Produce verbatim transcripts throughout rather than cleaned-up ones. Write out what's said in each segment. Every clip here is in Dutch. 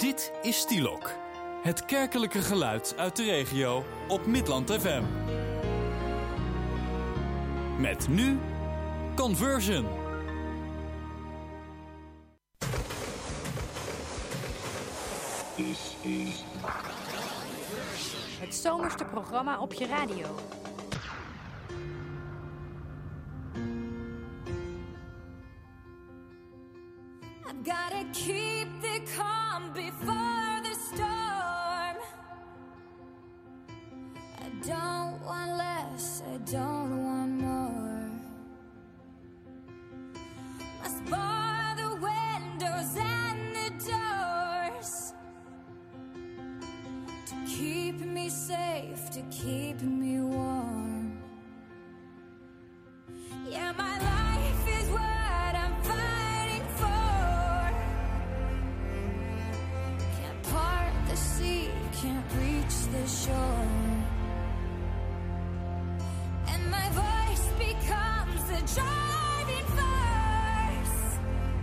Dit is Stielok, het kerkelijke geluid uit de regio op Midland F M. Met nu Conversion. Het zomerste programma op je radio. I've gotta keep the calm before the storm. I don't want less, I don't want more. Must bar the windows and the doors to keep me safe, to keep me warm. Yeah, my life is what I'm fighting for. Can't part the sea, can't reach the shore. And my voice becomes the driving force.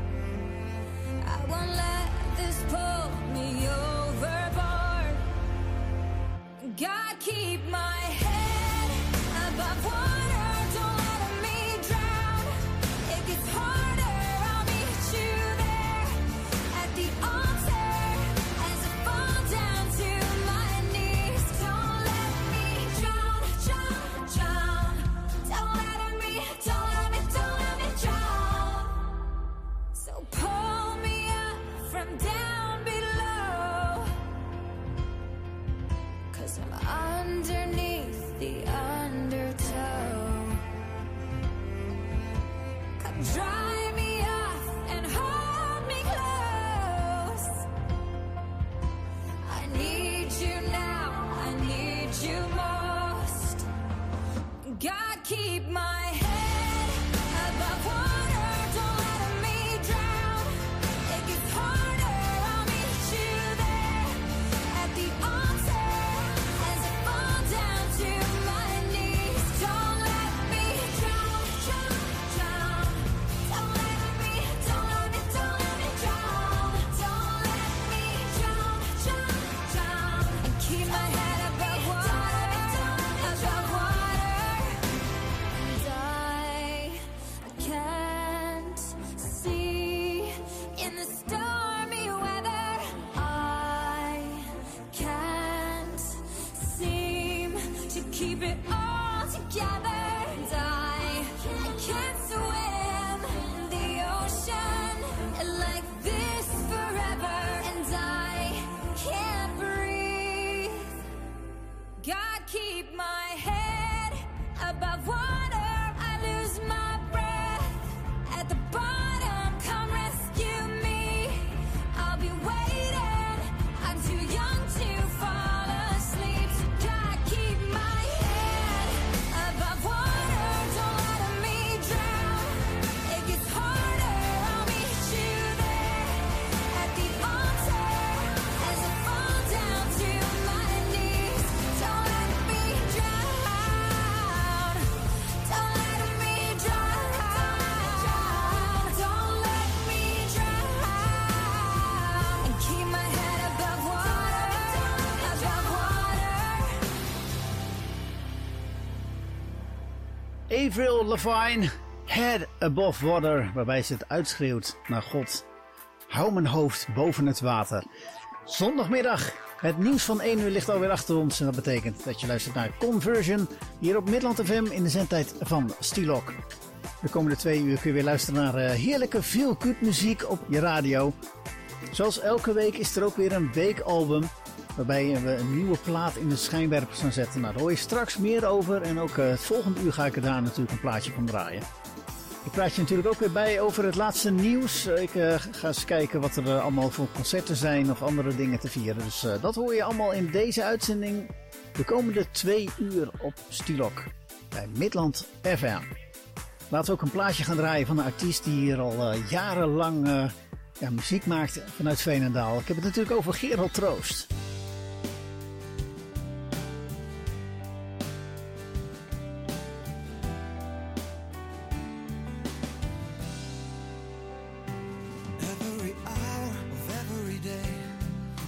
I won't let this pull me overboard. God, keep my head above water, don't let me drown. It gets harder, I'll meet you there at the altar as I fall down to my knees. Don't let me drown, drown, drown. Don't let me, don't let me, don't let me drown. So pull me up from down below, 'cause I'm underneath the undertow. Come dry me off and hold me close. I need you now, I need you most. God, keep my head above water, don't let me drown. It gets harder, I'll meet you there at the altar as I fall down to my knees. Don't let me drown, drown, drown. Don't let me, don't let me, don't let me drown. Don't let me drown, drown, drown. And keep my head above water, above water. And I, I can't see in the stormy weather. I can't seem to keep it all together. And I, I can't swim in the ocean like this forever. And I can't breathe. God, keep my head above water. I lose my breath at the bottom. Come rescue me. I'll be waiting. I'm too young to fall asleep. So God, keep my head above water. Don't let me drown. It gets harder. I'll meet you there at the altar as I fall down to my knees. Don't let me drown. Don't let me drown. Don't let me drown. And keep my head above water, above water. Avril Lavigne, Head Above Water, waarbij ze het uitschreeuwt naar God. Hou mijn hoofd boven het water. Zondagmiddag, het nieuws van één uur ligt alweer achter ons. En dat betekent dat je luistert naar Conversion hier op Midland F M in de zendtijd van Stielok. De komende twee uur kun je weer luisteren naar uh, heerlijke feel-good muziek op je radio. Zoals elke week is er ook weer een weekalbum waarbij we een nieuwe plaat in de schijnwerpers gaan zetten. Nou, daar hoor je straks meer over. En ook uh, het volgende uur ga ik er daar natuurlijk een plaatje van draaien. Ik praat je natuurlijk ook weer bij over het laatste nieuws. Uh, ik uh, ga eens kijken wat er uh, allemaal voor concerten zijn of andere dingen te vieren. Dus uh, dat hoor je allemaal in deze uitzending de komende twee uur op Stielok bij Midland F M. Laten we ook een plaatje gaan draaien van een artiest die hier al uh, jarenlang uh, ja, muziek maakt vanuit Veenendaal. Ik heb het natuurlijk over Gerald Troost. Every hour of every day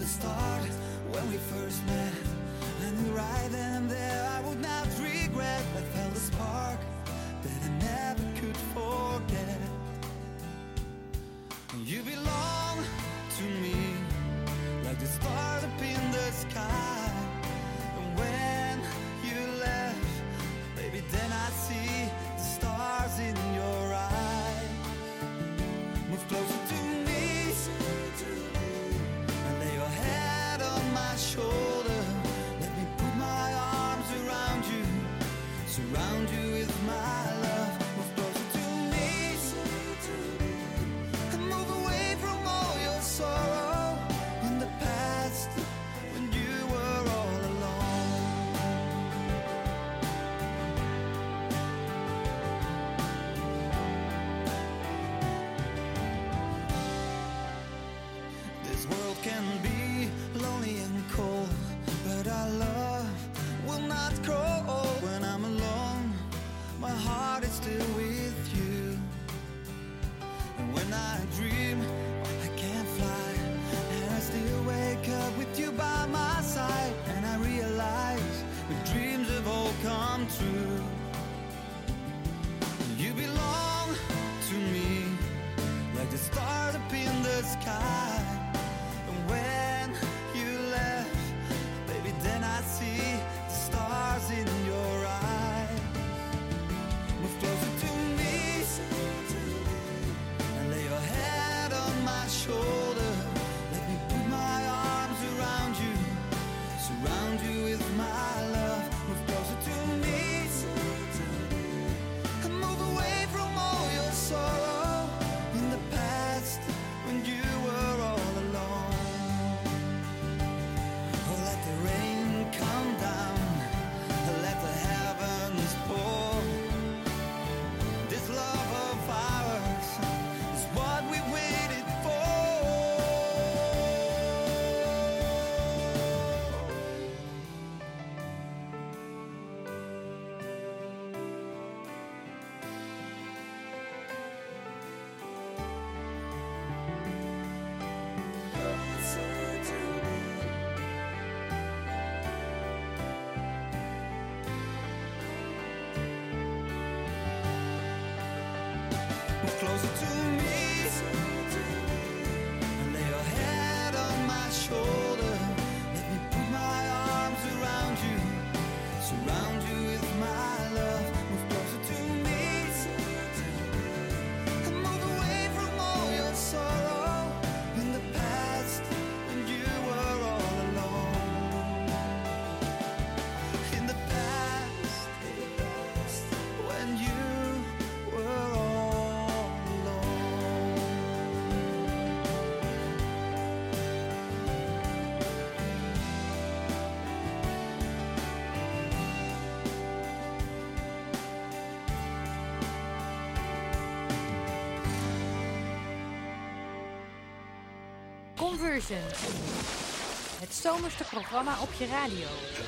start when we first met. I knew right then and there I would not regret. I felt a spark that I never could forget. You belong to me like the stars up in the sky. And when you left, baby, then I see the stars in your eyes. Move closer to me and lay your head on my shoulder. Let me put my arms around you, surround you with my love. Move closer to me and move away from all your sorrow in the past when you were all alone. This world can be lonely and cold, but our love will not grow old. When I'm alone, my heart is still with you. And when I dream, I can't fly, and I still wake up with you by my side. And I realize the dreams have all come true. You belong to me like the stars up in the sky. And when you left, baby, then I see the stars in your eyes. Move closer to me and lay your head on my shoulder. Let me put my arms around you, surround you with my love. Move closer to me and move away from all your sorrow in the past when you were all alone. Oh, let the rain come down, let the heavens pour. This love of ours is what we waited for. Move closer to me and lay your head on my shoulder. Let me put my arms around you, surround you with my love. Move closer to me and move away from all your sorrow in the past when you were all alone. In the past when you were all Conversion. Het zomerste programma op je radio.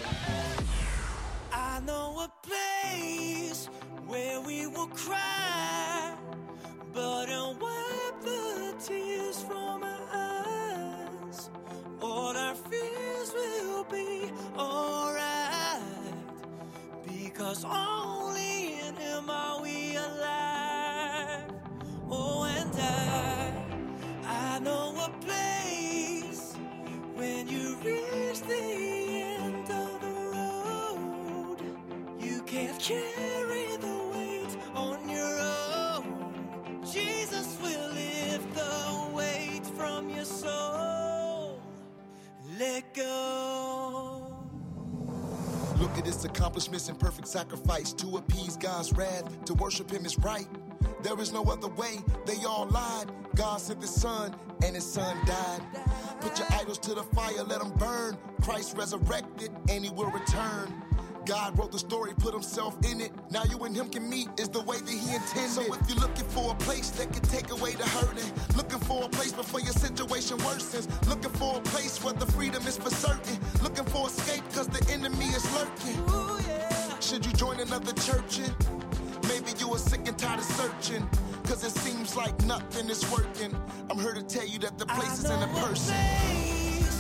I know a place where we will cry, but and wipe the tears from our eyes. All our fears will be alright, because only in Him are we alive. Oh, and I, I know a place when you reach the end of the road. You can't carry the weight on your own. Jesus will lift the weight from your soul. Let go. Look at his accomplishments and perfect sacrifice to appease God's wrath. To worship Him is right. There is no other way. They all lied. God sent His Son, and His Son died. Put your idols to the fire, let them burn. Christ resurrected, and He will return. God wrote the story, put Himself in it. Now you and Him can meet is the way that He intended. So if you're looking for a place that can take away the hurting, looking for a place before your situation worsens, looking for a place where the freedom is for certain, looking for escape cause the enemy is lurking. Ooh, yeah. Should you join another church in? Maybe you are sick and tired of searching, cause it seems like nothing is working. I'm here to tell you that the place is in a person. Place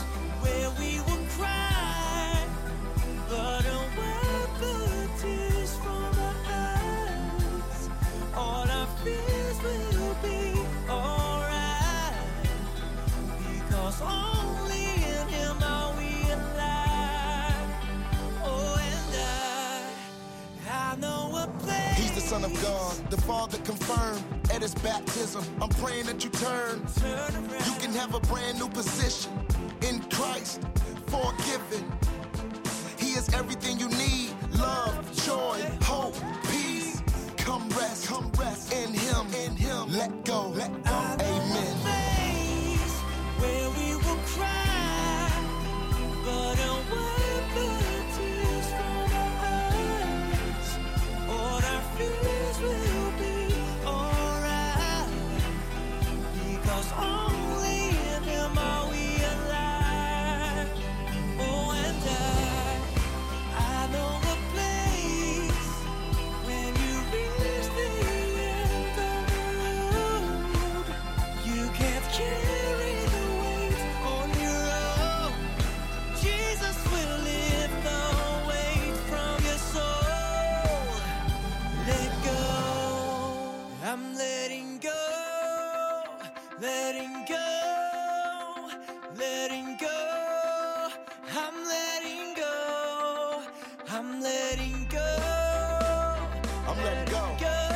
where we will cry, but a wipe the tears from our eyes. All our fears will be alright, because only in Him are we alive. Oh, and I, I know a place. He's the Son of God, the Father confirmed at His baptism. I'm praying that you turn. Turn around. You can have a brand new position in Christ, forgiven. He is everything you need. Love, joy, hope, peace. Come rest, come rest in Him, in Him. Let go, let go. Amen. Place where we will cry, but a wipe the tears from our eyes. All our fears will be alright, because only in Him are we alive. Oh, and I, I know a place when you reach the end of the road. You can't carry the weight on your own. Jesus will lift the weight from your soul. Let go. I'm letting go. Letting go. Letting go. I'm letting go. I'm letting go. I'm letting go.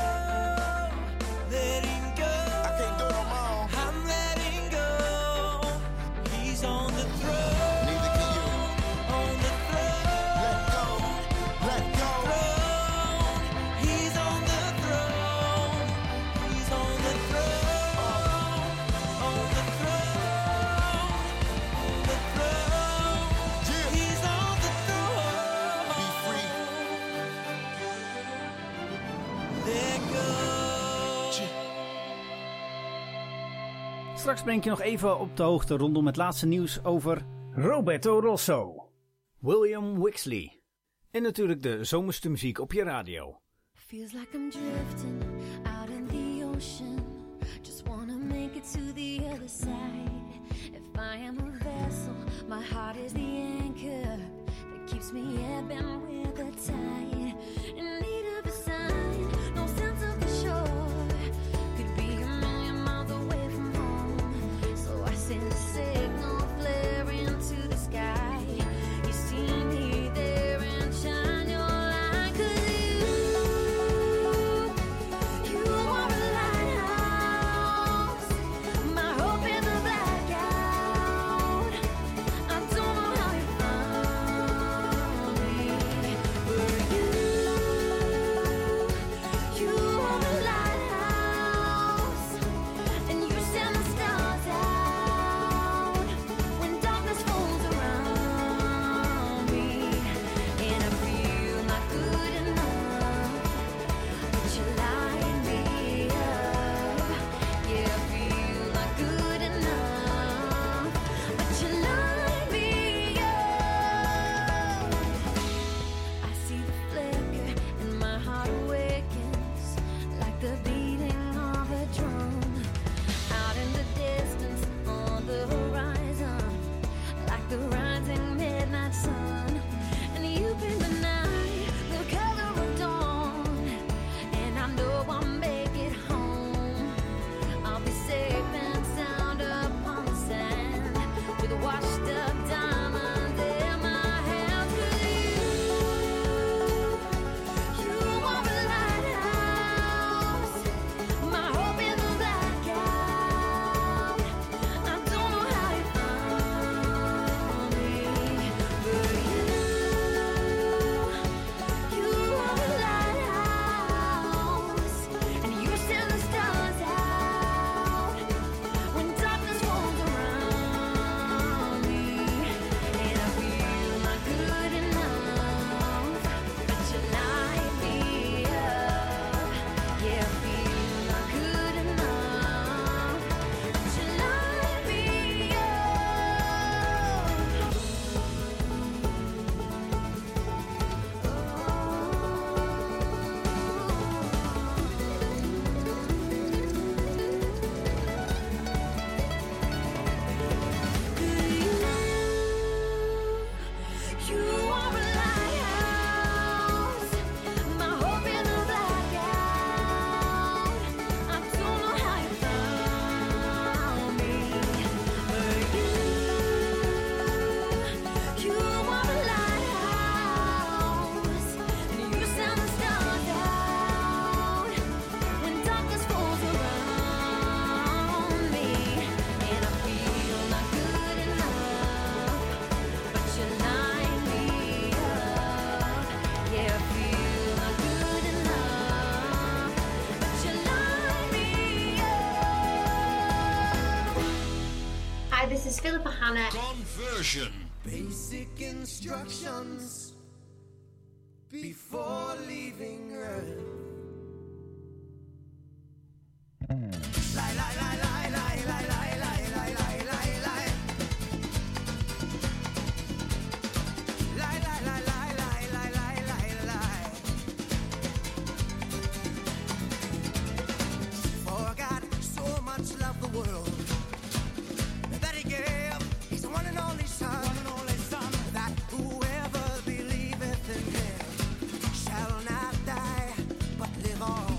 Letting go. I can't do it on my own. I'm letting go. He's on the throne. Neither can you. On the throne. Let go, let go. Throne. He's on the throne. He's on the throne. On the throne. On the throne. Yeah. He's on the throne. Be free. Let go. Straks breng ik je nog even op de hoogte rondom het laatste nieuws over Roberto Rosso, William Wixley en natuurlijk de zomerste muziek op je radio. Feels like I'm drifting out in the ocean. Just wanna make it to the other side. If I am a vessel, my heart is the anchor that keeps me ebbing with the tide. In need of a sign, no sense of the shore. Could be a million miles away from home. So I send a signal flaring to the sky. You see me there and shine your light. 'Cause you, you are a lighthouse. My hope in the blackout. I don't know how you found me, but you Philippa Hanna. Conversion. Basic instructions before leaving Earth. Lie, lie, lie, lie, lie, lie, lie, lie, lie, lie, lie, lie. Lie, lie, lie, lie, lie, lie, lie, lie, lie. For God so much loved the world that He gave His one and only Son, one and only Son, that whoever believeth in Him shall not die but live on.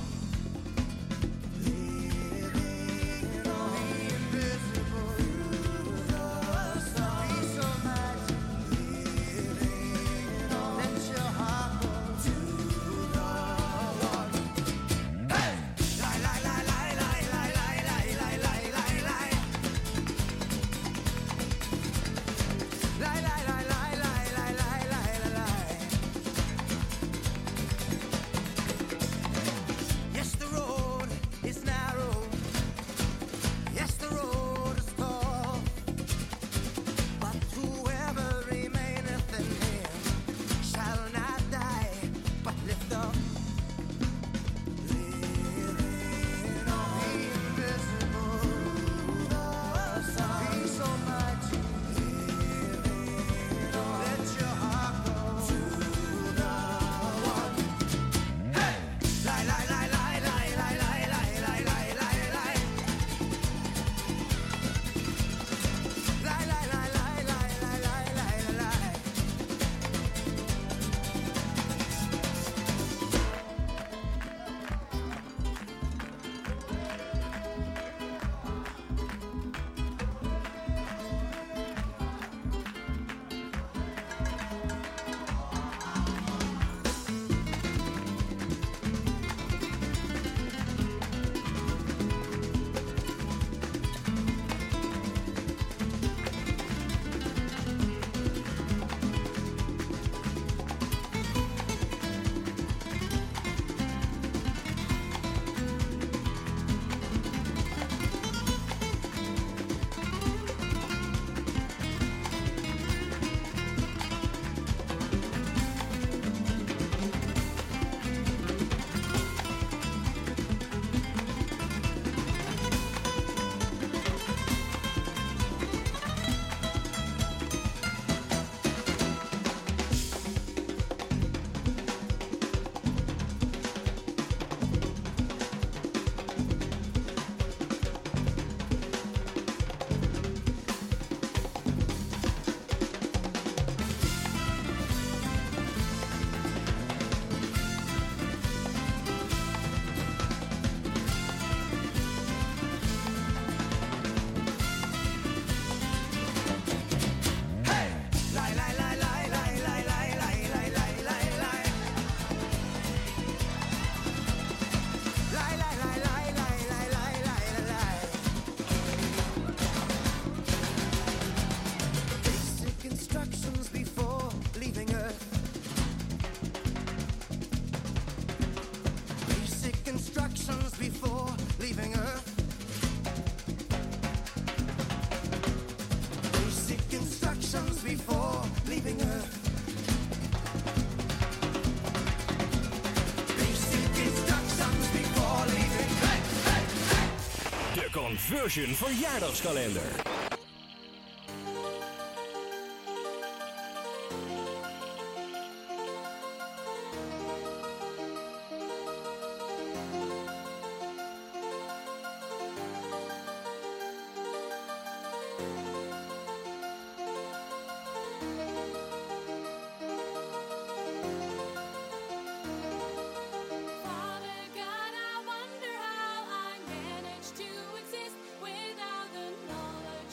Conversion verjaardagskalender. Father God, I wonder how I managed to exist without the knowledge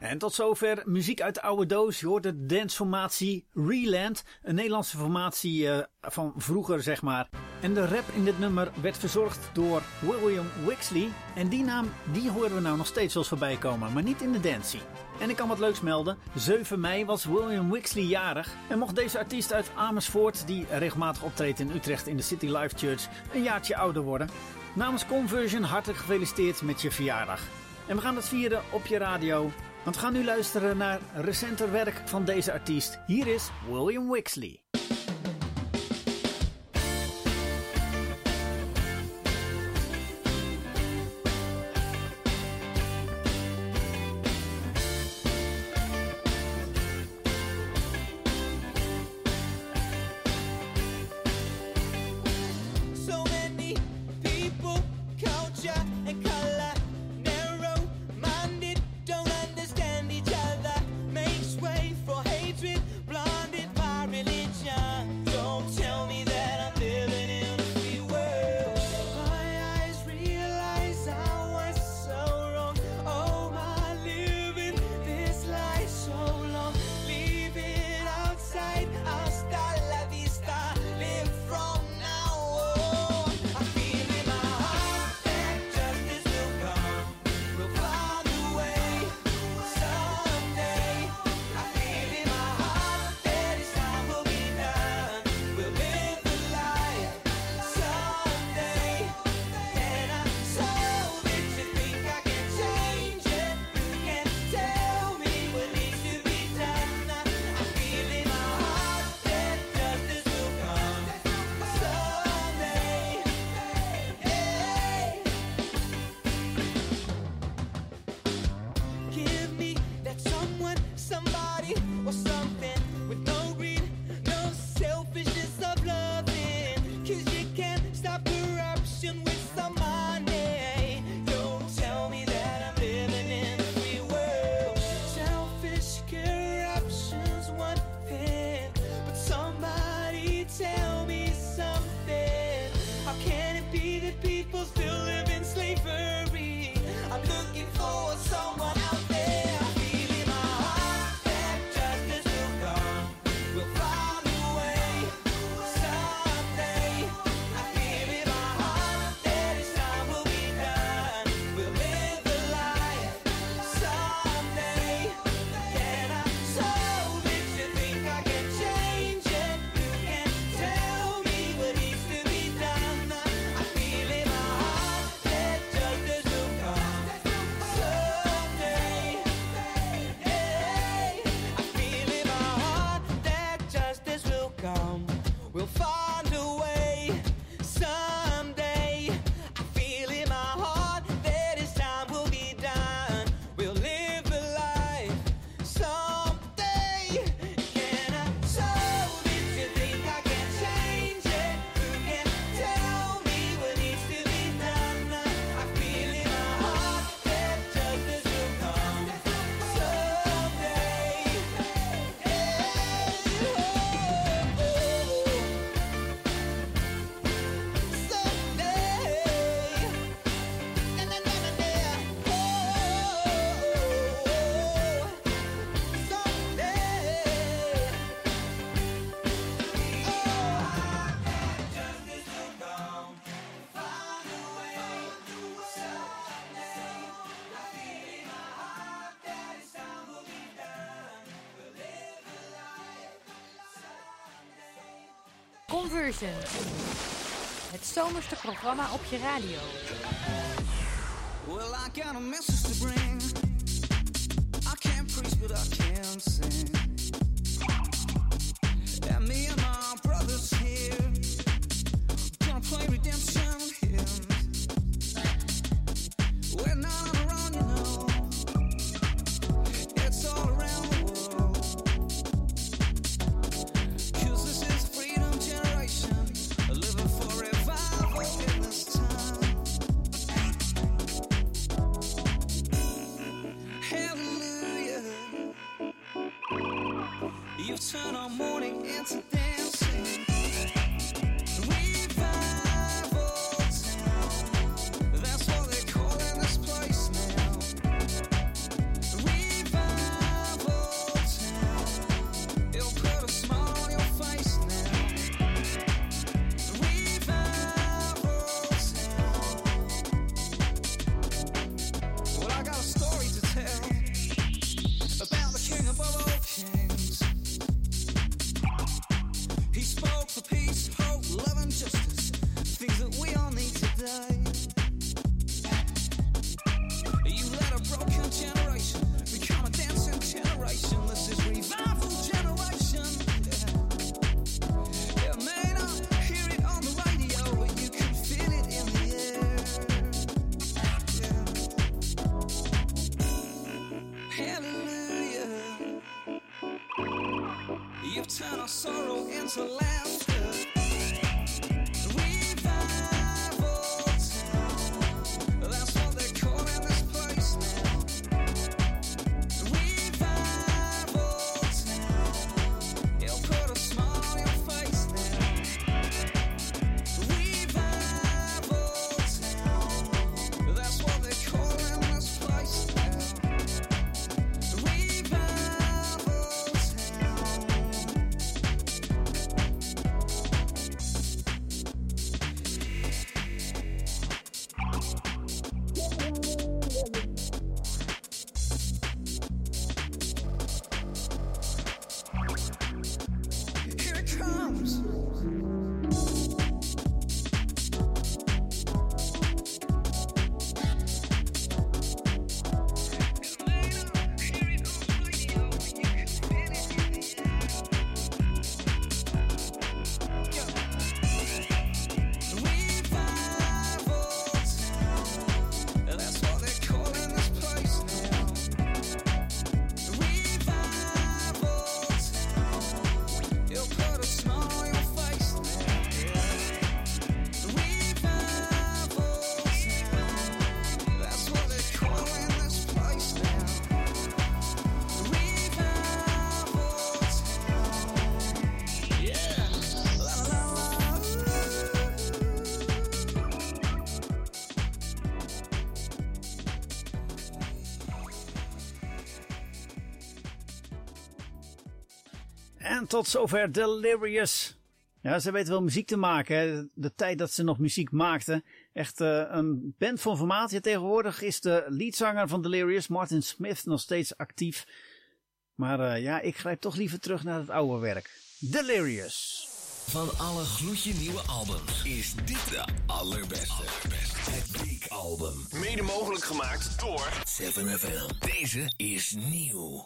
En tot zover muziek uit de oude doos. Je hoort de danceformatie Reland. Een Nederlandse formatie uh, van vroeger, zeg maar. En de rap in dit nummer werd verzorgd door William Wixley. En die naam die horen we nou nog steeds wel eens voorbij komen. Maar niet in de dancie. En ik kan wat leuks melden. zeven mei was William Wixley jarig. En mocht deze artiest uit Amersfoort, die regelmatig optreedt in Utrecht in de City Life Church, een jaartje ouder worden. Namens Conversion hartelijk gefeliciteerd met je verjaardag. En we gaan het vieren op je radio. Want we gaan nu luisteren naar recenter werk van deze artiest. Hier is William Wixley. Conversion. Het zomerste programma op je radio. Well, I got a message to bring. I can't preach, but I can sing. And me and my brothers here gonna play redemption hymns. We're not on our own, you know. It's all around the world. 'Cause this is a freedom generation, living for revival in this time. Hallelujah. You've turned our mourning into dancing. Revival town. That's what they call in this place now. Revival. turn our sorrow into laughter. Revival town, that's what they're calling this place now. Revival town, it'll put a smile on your face now. Revival town, that's what they're calling this place now. En tot zover Delirious. Ja, ze weten wel muziek te maken. Hè. De tijd dat ze nog muziek maakten. Echt uh, een band van formaat. Ja, tegenwoordig is de leadzanger van Delirious, Martin Smith, nog steeds actief. Maar uh, ja, ik grijp toch liever terug naar het oude werk. Delirious. Van alle gloedje nieuwe albums is dit de allerbeste. allerbeste. Het Peak Album. Mede mogelijk gemaakt door zeven F M. Deze is nieuw.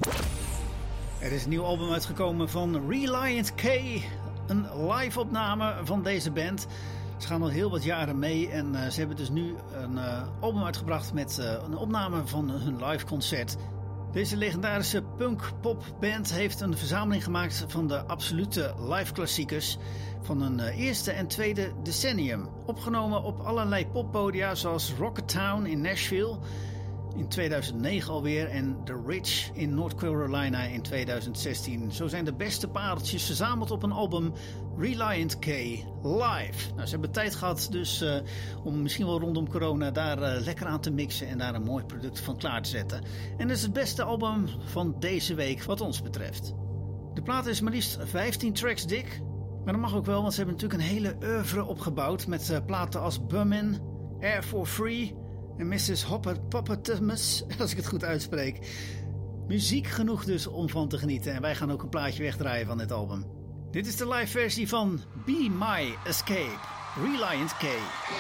Er is een nieuw album uitgekomen van Reliant K. Een live opname van deze band. Ze gaan al heel wat jaren mee en uh, ze hebben dus nu een uh, album uitgebracht met uh, een opname van hun live concert. Deze legendarische punk-pop band heeft een verzameling gemaakt van de absolute live klassiekers van een uh, eerste en tweede decennium. Opgenomen op allerlei poppodia zoals Rocketown in Nashville in tweeduizend negen alweer en The Ridge in North Carolina in tweeduizend zestien. Zo zijn de beste pareltjes verzameld op een album Reliant K Live. Nou, ze hebben tijd gehad dus uh, om misschien wel rondom corona daar uh, lekker aan te mixen en daar een mooi product van klaar te zetten. En dat is het beste album van deze week wat ons betreft. De plaat is maar liefst vijftien tracks dik. Maar dat mag ook wel, want ze hebben natuurlijk een hele oeuvre opgebouwd met uh, platen als Bummin, Air for Free en missus Hopper-Poppertumus, als ik het goed uitspreek. Muziek genoeg dus om van te genieten. En wij gaan ook een plaatje wegdraaien van dit album. Dit is de live versie van Be My Escape, Reliant K.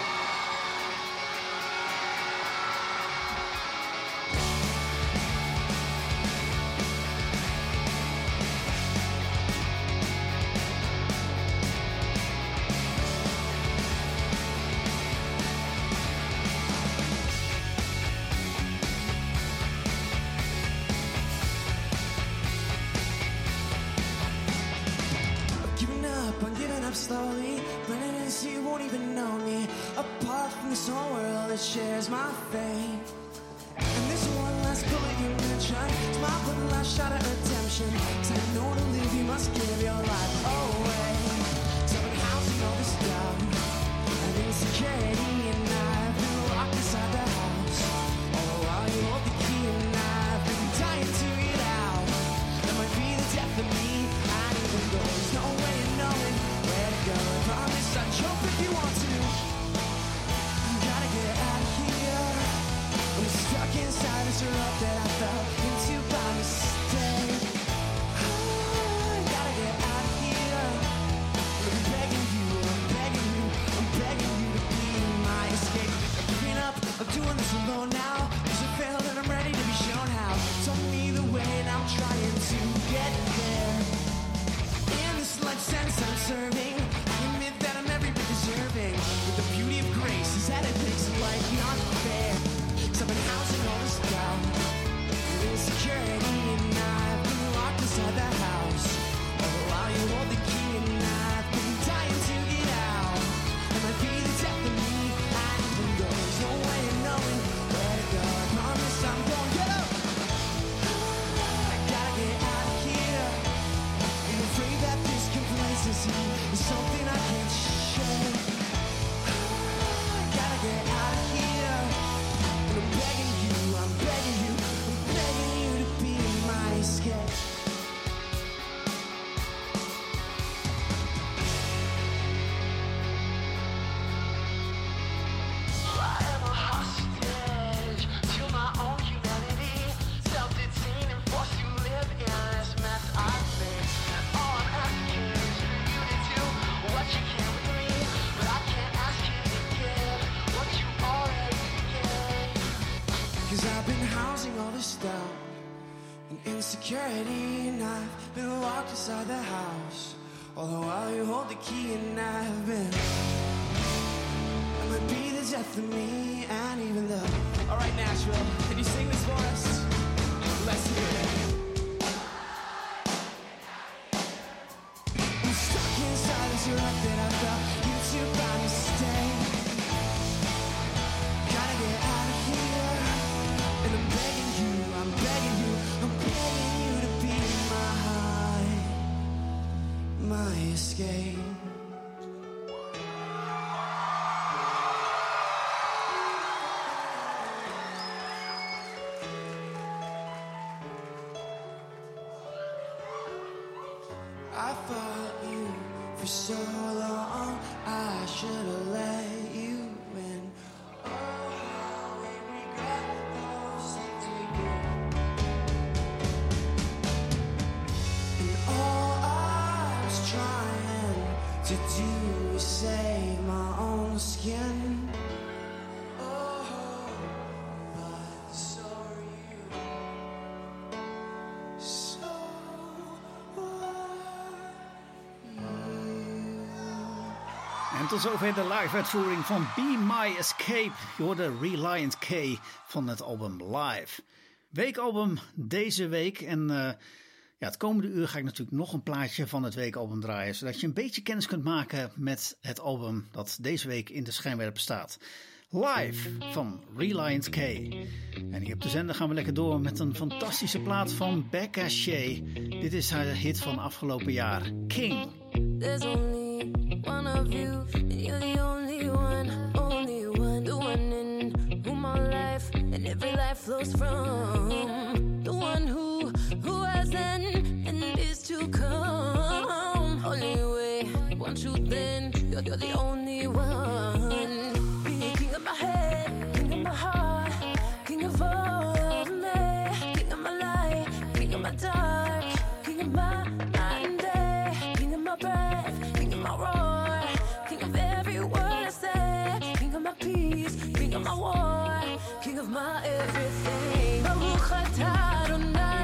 Slowly, blending in so you won't even know me. Apart from this whole world that shares my fate. And this one last bullet you mentioned, it's my one last shot at redemption. Cause I know to live you must give your life away. So in housing all this doubt and insecurity, and I've been locked inside the house. All while you hold the key, and I've been dying to get out. That might be the death of me. I even though there's no way of knowing where to go. I promise I'll jump if you want to. Gotta get out of here. I'm stuck inside this rut that I fell into by mistake. I gotta get insecurity, and I've been locked inside the house. All the while you hold the key, and I've been. It might be the death of me, and even though. Alright, Nashville, can you sing this for us? Let's hear it. I'm stuck inside this rut that I thought you two by mistake. Gotta get out of here, and I'm begging you, I'm begging you, I'm begging you to be my, my escape. I fought you for so long, I should have let you in. Oh, how we regret those things we did. And all I was trying to do was save my own skin. Oh, but so are you. So En tot zover de live-uitvoering van Be My Escape. Je hoorde Reliant K van het album Live. Weekalbum deze week. En uh, ja, het komende uur ga ik natuurlijk nog een plaatje van het weekalbum draaien. Zodat je een beetje kennis kunt maken met het album dat deze week in de schijnwerper staat. Live van Reliant K. En hier op de zender gaan we lekker door met een fantastische plaat van Becca Shea. Dit is haar hit van afgelopen jaar, King. There's only one of you, and you're the only one, only one, the one in whom my life and every life flows from, the one who, who has an and is to come. Only way, one truth, then you're, you're the only one. Be king of my head, king of my heart, king of all of me, king of my light, king of my dark, king of my night and day, king of my breath, king of my roar, king of every word I say, king of my peace, king of my war, king of my everything. Baruch atah Adonai,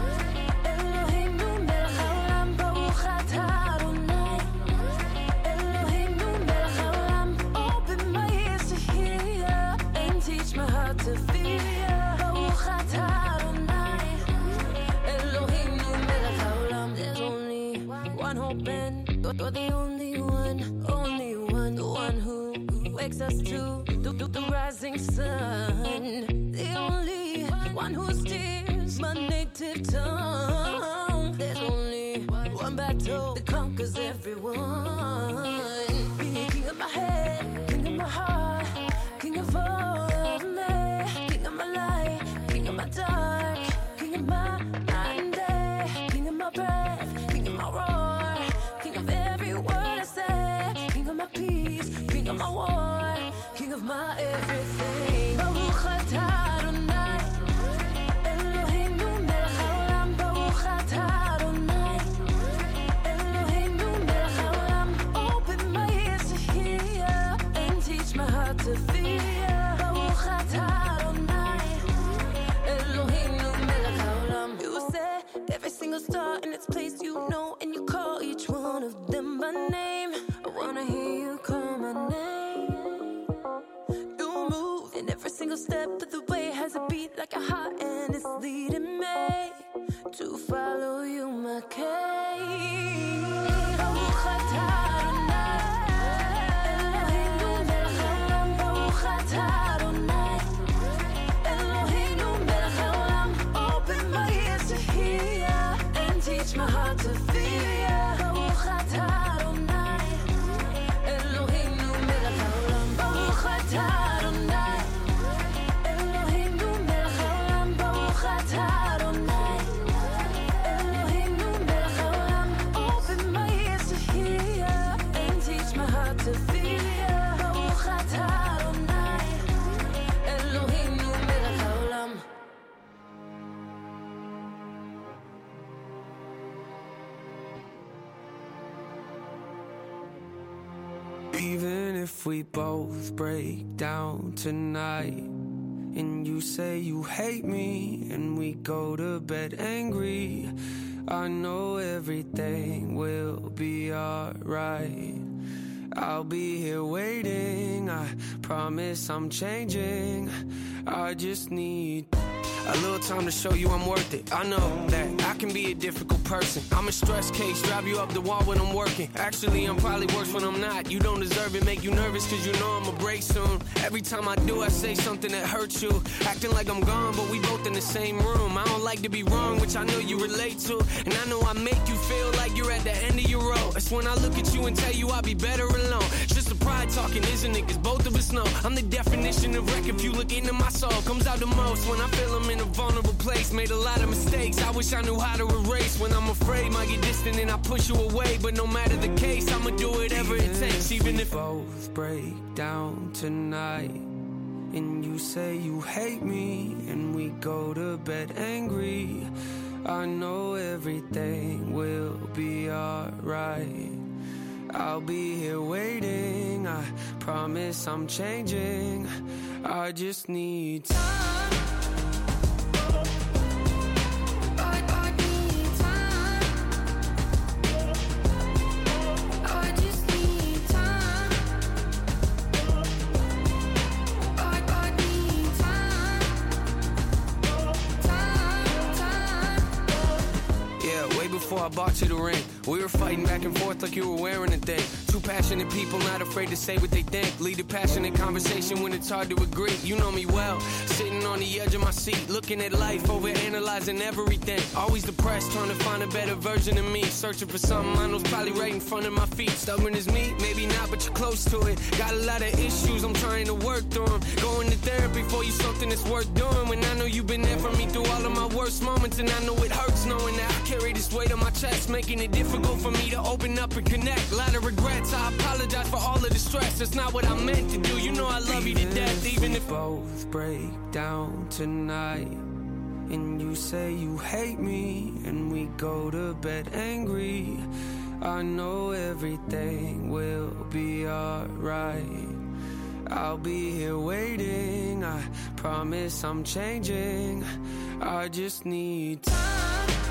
Eloheinu melech haolam. Baruch atah Adonai, Eloheinu melech haolam. Open my ears to hear and teach my heart to feel. Baruch atah Adonai, Eloheinu melech haolam. There's only one hope and you're the only one, only one, the one who wakes us to the, the, the rising sun, the only one who steers my native tongue. There's only one battle that conquers everyone. Be king of my head, king of my heart, king of all of me, king of my light, king of my dark, king of my night and day, king of my breath, king of my roar, king of every word I say, king of my peace, king of my war, king of my everything. Baruch atah Adonai, Eloheinu melech haolam. Baruch atah Adonai, Eloheinu melech haolam. Open my ears to hear and teach my heart to feel. Baruch atah Adonai, Eloheinu melech haolam. You said every single star in its place, you know, and you call each one of them by name. I wanna hear you call my name. You move in every single step of the way, has a beat like a heart, and it's leading me to follow you, my king. Baruch atah Adonai, Eloheinu melech haolam. Baruch atah Adonai, Eloheinu melech haolam. Open my ears to hear and teach my heart to feel. Baruch atah Adonai, Eloheinu melech haolam. Baruch atah Adonai, Eloheinu melech haolam. Baruch atah Adonai, Eloheinu melech haolam. Open my ears to hear and teach my heart to feel. Baruch atah Adonai, Eloheinu melech haolam. Even if we both break down tonight, and you say you hate me, and we go to bed angry. I know everything will be alright. I'll be here waiting, I promise I'm changing. I just need a little time to show you I'm worth it. I know that I can be a difficult person. I'm a stress case, drive you up the wall when I'm working. Actually, I'm probably worse when I'm not. You don't deserve it, make you nervous cause you know I'ma break soon. Every time I do, I say something that hurts you. Acting like I'm gone, but we both in the same room. I don't like to be wrong, which I know you relate to. And I know I make you feel like you're at the end of your road. It's when I look at you and tell you I'll be better alone. It's just the pride talking, isn't it? Cause both of us know I'm the definition of wreck. If you look into my soul, comes out the most when I feel I'm in a vulnerable place. Made a lot of mistakes, I wish I knew how to erase. When I'm afraid, might get distant and I push you away. But no matter the case, I'ma do whatever it takes. Even if both break down tonight, and you say you hate me, and we go to bed angry, I know everything will be alright. I'll be here waiting, I promise I'm changing. I just need time. Before I bought you the ring, we were fighting back and forth like you were wearing a thing. Two passionate people not afraid to say what they think. Lead a passionate conversation when it's hard to agree. You know me well, sitting on the edge of my seat, looking at life, over analyzing everything. Always depressed, trying to find a better version of me. Searching for something I know's probably right in front of my feet. Stubborn as me, maybe not, but you're close to it. Got a lot of issues, I'm trying to work through them. Going to therapy for you, something that's worth doing. When I know you've been there for me through all of my worst moments, and I know it hurts knowing that I carry this weight on my chest, making it difficult for me to open up and connect. A lot of regrets, I apologize for all of the stress. That's not what I meant to do, you know I love you to death. Even if both break down tonight, and you say you hate me, and we go to bed angry, I know everything will be alright. I'll be here waiting, I promise I'm changing. I just need time.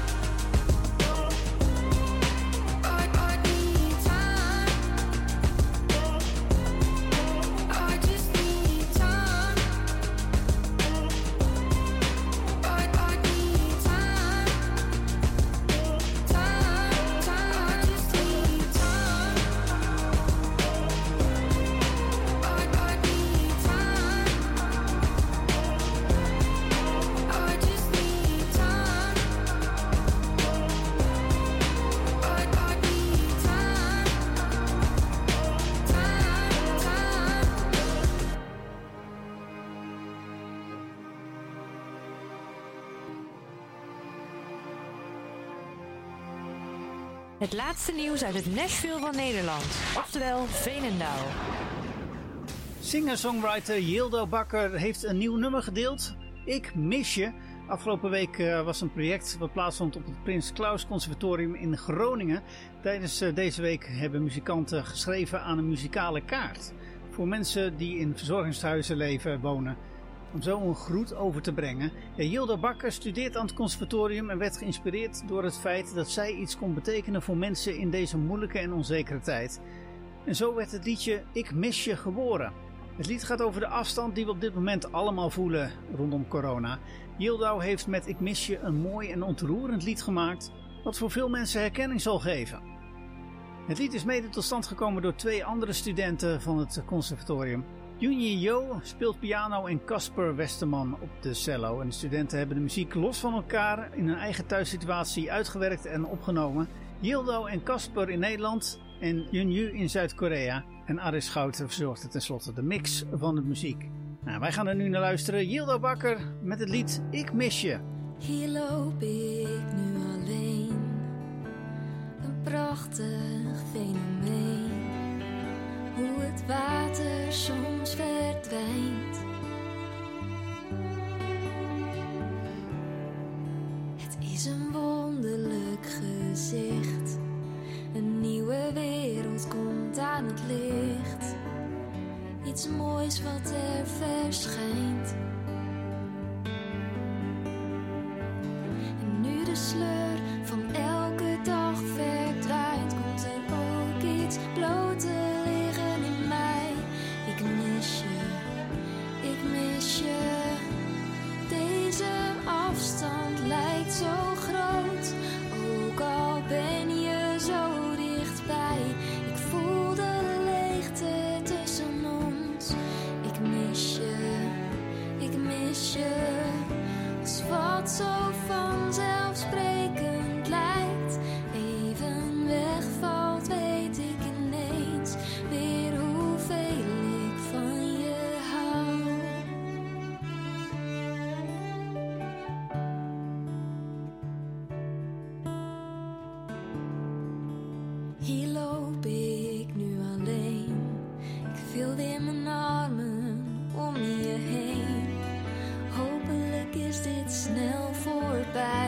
Het laatste nieuws uit het Nashville van Nederland, oftewel Veenendaal. Singer-songwriter Yildo Bakker heeft een nieuw nummer gedeeld. Ik mis je. Afgelopen week uh, was een project wat plaatsvond op het Prins Claus Conservatorium in Groningen. Tijdens uh, deze week hebben muzikanten geschreven aan een muzikale kaart. Voor mensen die in verzorgingshuizen leven wonen. Om zo een groet over te brengen. Ja, Yildo Bakker studeert aan het conservatorium en werd geïnspireerd door het feit dat zij iets kon betekenen voor mensen in deze moeilijke en onzekere tijd. En zo werd het liedje Ik mis je geboren. Het lied gaat over de afstand die we op dit moment allemaal voelen rondom corona. Yildo heeft met Ik mis je een mooi en ontroerend lied gemaakt, wat voor veel mensen herkenning zal geven. Het lied is mede tot stand gekomen door twee andere studenten van het conservatorium. Junji Jo speelt piano en Casper Westerman op de cello. En de studenten hebben de muziek los van elkaar in hun eigen thuissituatie uitgewerkt en opgenomen. Yildo en Casper in Nederland en Junju in Zuid-Korea. En Aris Schouten verzorgde tenslotte de mix van de muziek. Nou, wij gaan er nu naar luisteren. Yildo Bakker met het lied Ik mis je. Hier loop ik nu alleen. Een prachtig fenomeen. Hoe het water soms verdwijnt. Het is een wonderlijk gezicht. Een nieuwe wereld komt aan het licht. Iets moois wat er verschijnt. Hier loop ik nu alleen. Ik viel in mijn armen om je heen. Hopelijk is dit snel voorbij.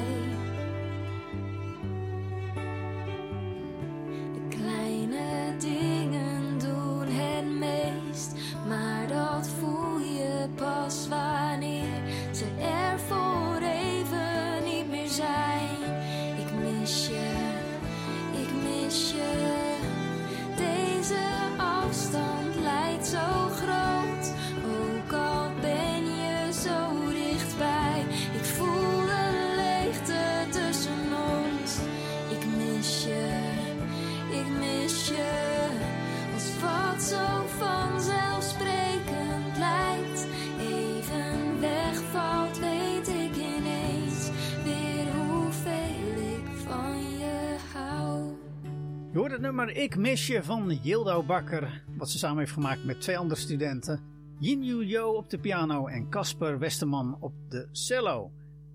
De kleine dingen doen het meest, maar dat voel je pas wanneer ze er voor even niet meer zijn. Ik mis je, ik mis je. Deze afstand lijkt zo groot, ook al ben je zo dichtbij. Ik voel de leegte tussen ons. Ik mis je, ik mis je. Als wat zo vanzelfsprekend lijkt, even wegvalt, weet ik ineens weer hoeveel ik van je hou. Je hoort het nummer Ik Mis Je van Yildo Bakker, wat ze samen heeft gemaakt met twee andere studenten. Yin Jo op de piano en Casper Westerman op de cello.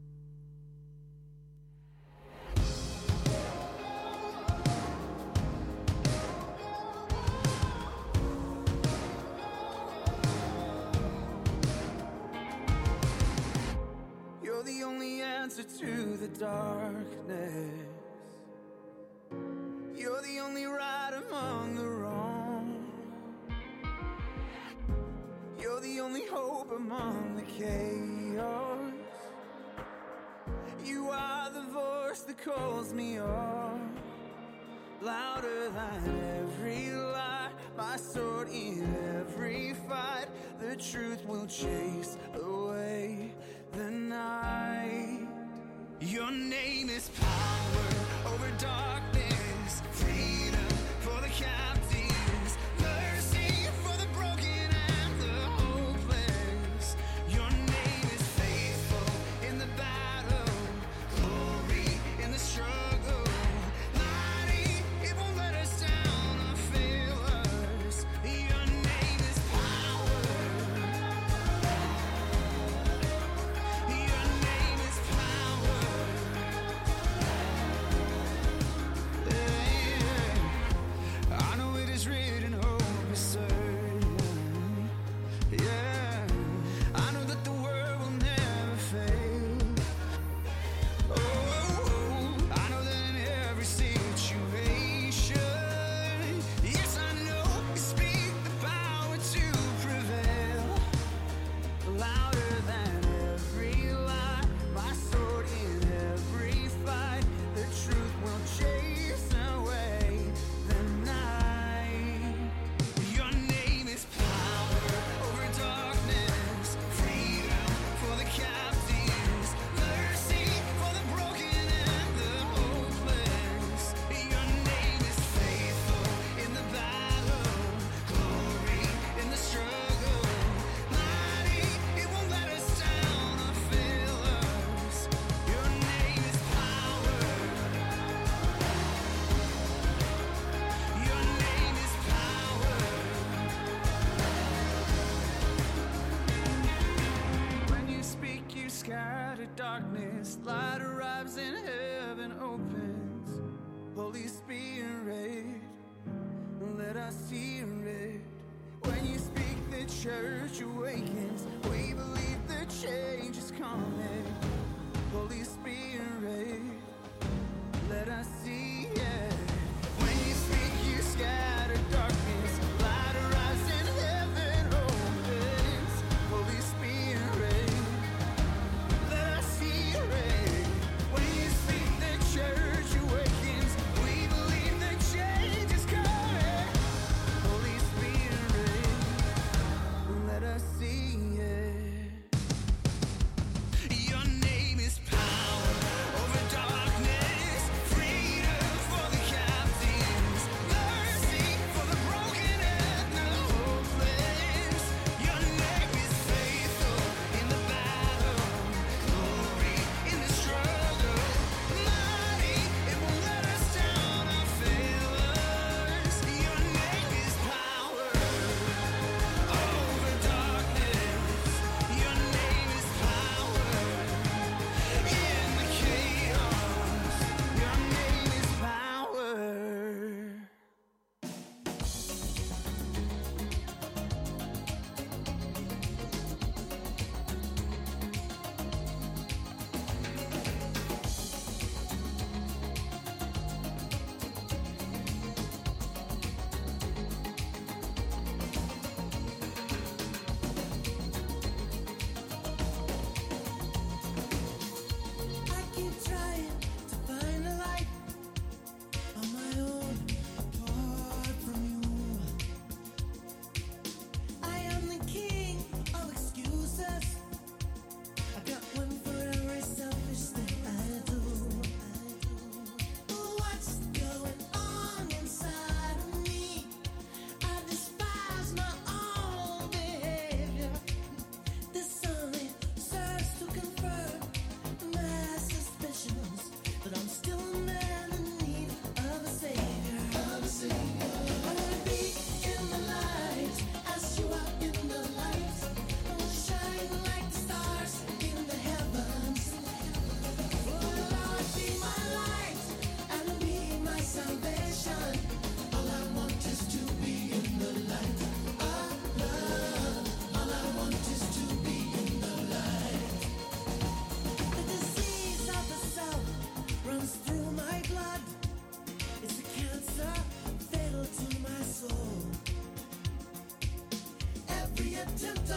You're the only answer to the darkness. You're the only right among the wrong. You're the only hope among the chaos. You are the voice that calls me on, louder than every lie, my sword in every fight. The truth will chase away the night. Your name is power over darkness, freedom for the captives, mercy for the broken and the hopeless. Your name is faithful in the battle, glory in the struggle, mighty, it won't let us down or fail us. Your name is power. Your name is power. I know it is written, hope is certain. Yeah, I know that the word will never fail. Oh, I know that in every situation, yes, I know you speak the power to prevail. Louder than every lie, my sword in every fight. The truth will chase away the night. Your name is power over darkness, freedom for the captives, mercy for the broken and the hopeless. Your name is faithful in the battle, glory in the struggle, mighty, it won't let us down or fail us. Your name is power. Your name is power. When you speak, you scatter darkness. Light arrives and heaven opens. Holy Spirit, let us hear it. When you speak, the church awakens. We believe the change is coming. Holy Spirit, let us see it. When you speak, you scatter darkness. Light arrives and heaven opens. Holy Spirit, let us hear it. When you speak, the church awakens. We believe the change is coming. Holy Spirit, let us see it. Your name is power over darkness, freedom for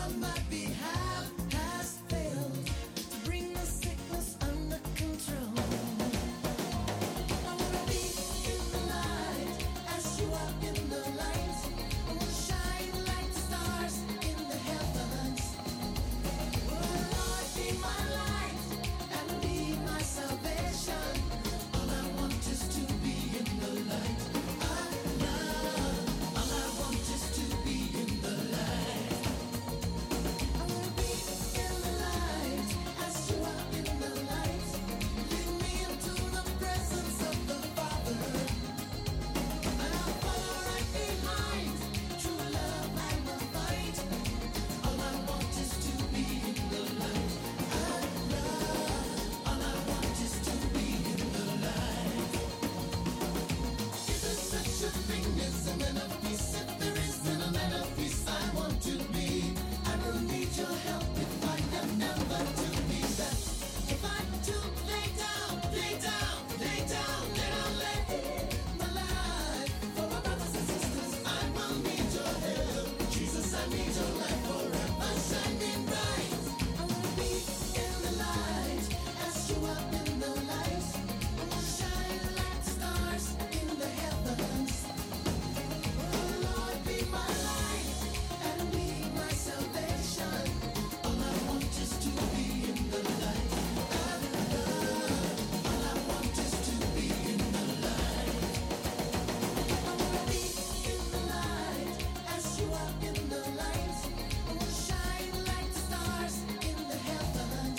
on my behalf has failed to bring the sickness under control. I wanna be in the light as you are in the light. I wanna shine like the stars in the heavens. Oh Lord, be my light and be my salvation. All I want is to be in the light. I love. All I want is to be in the light. I wanna be in the light as you are in the light. Lead me into the presence of the Father, and I'll follow right behind. True love I will fight. All I want is to be in the light. I love. All I want is to be in the light. If there's such a thing as a man of peace, if there isn't a man of peace, I want to be. I will need your help if I am never to be that. If I'm to lay down, lay down, lay down, then I'll lay my life for my brothers and sisters. I will need your help, Jesus. I need your light forever shining bright. I wanna be in the light as you are in the light. I wanna shine like the stars in the heavens. Oh Lord, be my light and be my salvation. All I want is to be in the light. I love. All I want is to be in the light. I wanna be in the light as you are in the light. I wanna shine like the stars in the heavens.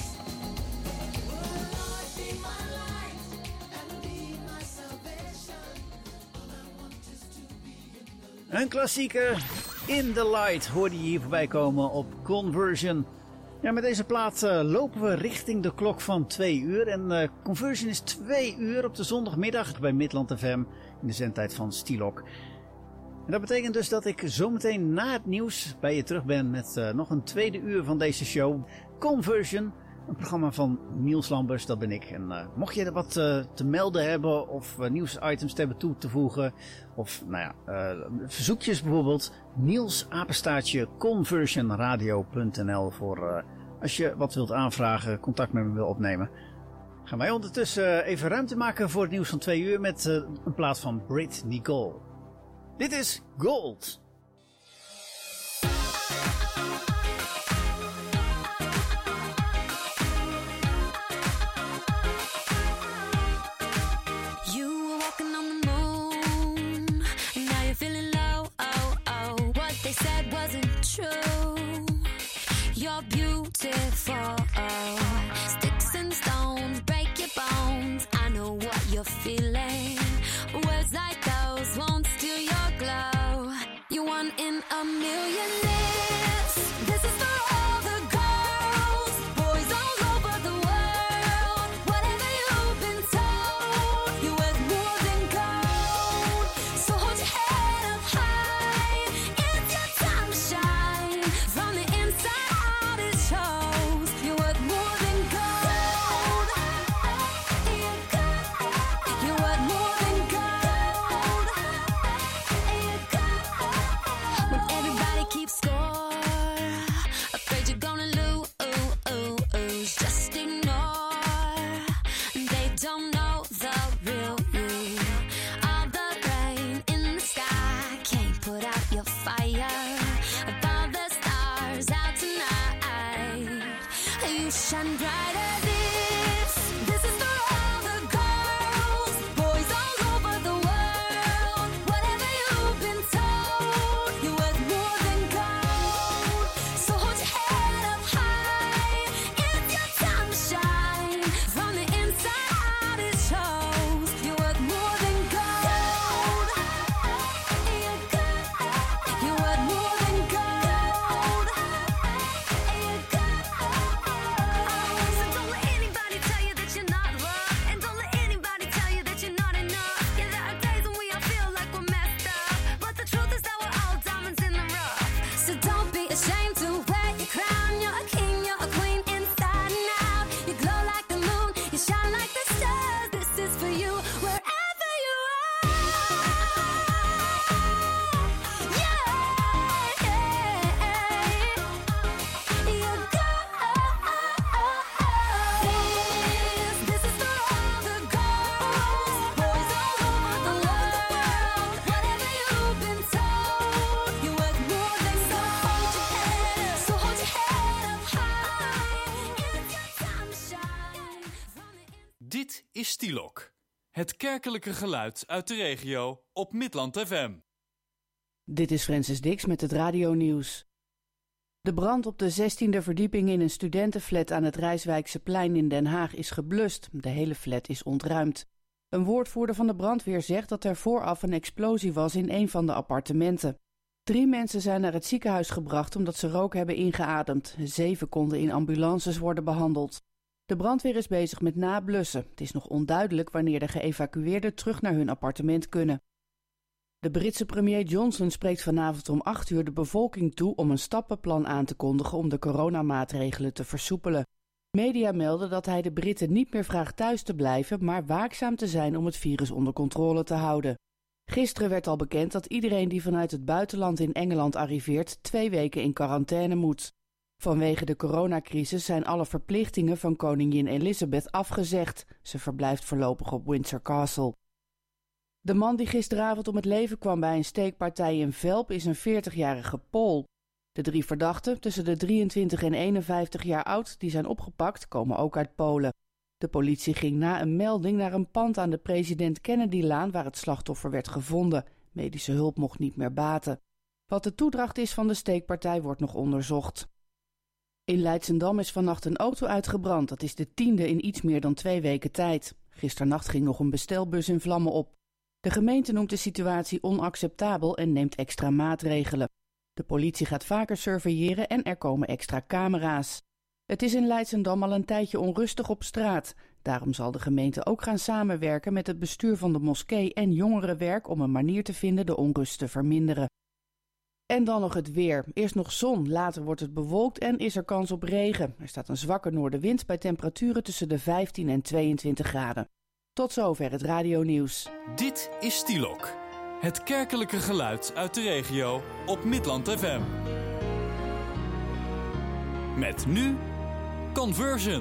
Oh Lord, be my light and be my salvation. All I want is to be in the light. Een klassieker, In the Light, hoorde je hier voorbij komen op Conversion. Ja, met deze plaat uh, lopen we richting de klok van twee uur. En uh, Conversion is twee uur op de zondagmiddag bij Midland F M in de zendtijd van Stilok. En dat betekent dus dat ik zometeen na het nieuws bij je terug ben met uh, nog een tweede uur van deze show. Conversion, een programma van Niels Lambers, dat ben ik. En uh, mocht je er wat uh, te melden hebben of uh, nieuwsitems te hebben toe te voegen, of nou ja, uh, verzoekjes bijvoorbeeld, Niels apenstaartje conversionradio punt n l voor uh, als je wat wilt aanvragen, contact met me wil opnemen. Gaan wij ondertussen uh, even ruimte maken voor het nieuws van twee uur met uh, een plaat van Brit Nicole. Dit is Gold. You were walking on the moon, and now you're feeling low. Oh, oh, what they said wasn't true. You're beautiful. Sticks and stones break your bones. I know what you're feeling. Words like those won't steal your glow. You're one in a million lives. This is for all the girls, boys all over the world. Whatever you've been told, you're worth more than gold. So hold your head up high. It's your time to shine. From the inside out it shows. You're worth more than gold. You're worth more than gold. When everybody keeps score, afraid you're gonna lose, just ignore. They don't know the real you. All the rain in the sky can't put out your fire. Above the stars out tonight, you shine brighter. This, this is for all the girls, boys all over the world. Whatever you've been told, you're worth more than gold. So hold your head up high. It's your time to shine. From the inside out it shows. You're worth more than gold. You're worth more than gold. So don't let anybody tell you that you're not loved, and don't let anybody tell you that you're not enough. Yeah, there are days when we all feel like we're messed up, but the truth is that we're all diamonds in the rough. So don't be ashamed to wear your crown. You're a king, you're a queen inside and out. You glow like the moon, you shine like the stars. This is for you, wherever you are. Yeah, yeah. Stielok. Het kerkelijke geluid uit de regio op Midland F M. Dit is Francis Dix met het radionieuws. De brand op de zestiende verdieping in een studentenflat aan het Rijswijkse plein in Den Haag is geblust. De hele flat is ontruimd. Een woordvoerder van de brandweer zegt dat er vooraf een explosie was in een van de appartementen. Drie mensen zijn naar het ziekenhuis gebracht omdat ze rook hebben ingeademd. Zeven konden in ambulances worden behandeld. De brandweer is bezig met nablussen. Het is nog onduidelijk wanneer de geëvacueerden terug naar hun appartement kunnen. De Britse premier Johnson spreekt vanavond om acht uur de bevolking toe om een stappenplan aan te kondigen om de coronamaatregelen te versoepelen. Media melden dat hij de Britten niet meer vraagt thuis te blijven, maar waakzaam te zijn om het virus onder controle te houden. Gisteren werd al bekend dat iedereen die vanuit het buitenland in Engeland arriveert twee weken in quarantaine moet. Vanwege de coronacrisis zijn alle verplichtingen van koningin Elizabeth afgezegd. Ze verblijft voorlopig op Windsor Castle. De man die gisteravond om het leven kwam bij een steekpartij in Velp is een veertigjarige Pool. De drie verdachten, tussen de drieëntwintig en eenenvijftig jaar oud, die zijn opgepakt, komen ook uit Polen. De politie ging na een melding naar een pand aan de President Kennedy-laan waar het slachtoffer werd gevonden. Medische hulp mocht niet meer baten. Wat de toedracht is van de steekpartij wordt nog onderzocht. In Leidschendam is vannacht een auto uitgebrand. Dat is de tiende in iets meer dan twee weken tijd. Gisternacht ging nog een bestelbus in vlammen op. De gemeente noemt de situatie onacceptabel en neemt extra maatregelen. De politie gaat vaker surveilleren en er komen extra camera's. Het is in Leidschendam al een tijdje onrustig op straat. Daarom zal de gemeente ook gaan samenwerken met het bestuur van de moskee en jongerenwerk om een manier te vinden de onrust te verminderen. En dan nog het weer. Eerst nog zon, later wordt het bewolkt en is er kans op regen. Er staat een zwakke noordenwind bij temperaturen tussen de vijftien en tweeëntwintig graden. Tot zover het radionieuws. Dit is Stielok. Het kerkelijke geluid uit de regio op Midland F M. Met nu Conversion.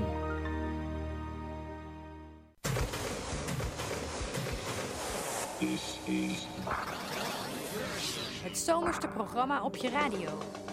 Het zomerste programma op je radio.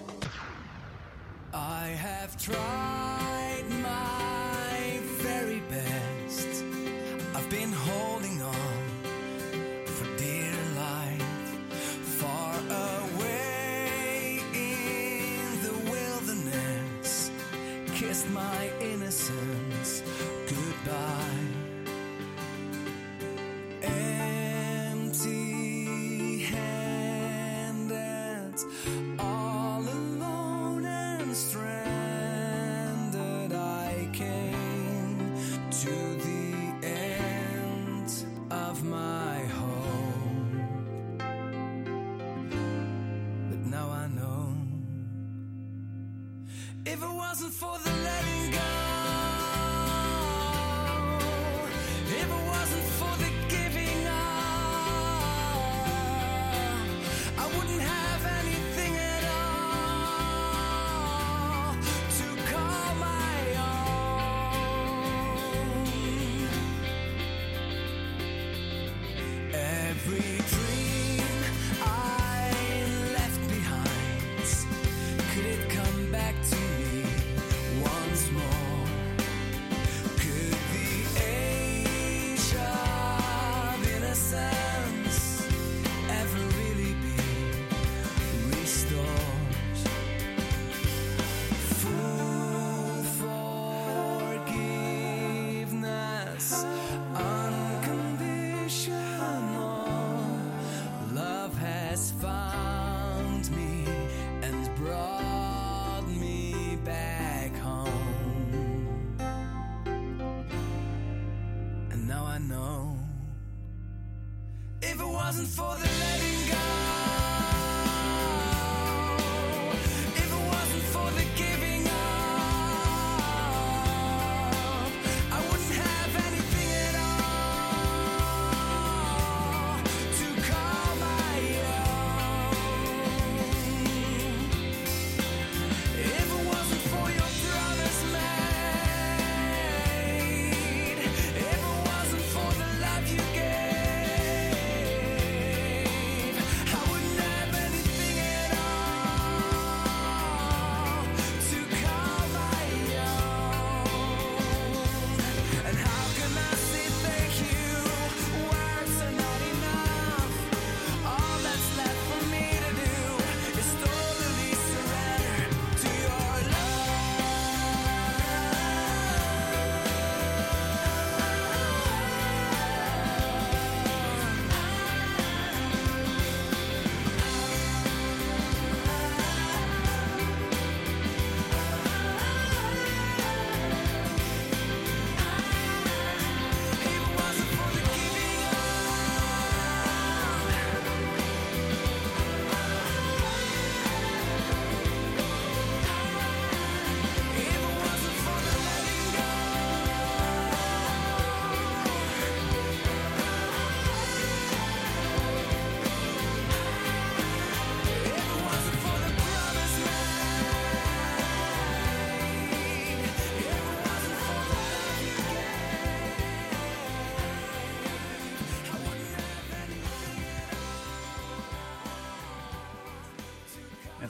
I have tried my very best. I've been holding on for dear life, far away in the wilderness. Kissed my innocence goodbye. Empty-handed, all alone and stranded, I came to the end of my hope. But now I know, if it wasn't for the letting go, if it wasn't for the giving up, I wouldn't have anything at all to call my own. Every dream I left behind, could it come back to me once more? Could the age of innocence ever really be restored? Full forgiveness, unconditional love has found me and brought me back home. And now I know, if it wasn't for the letting go, if it wasn't for the giving up, I wouldn't have anything at all to call my own. If it wasn't for your promise made, if it wasn't for the love you gave, I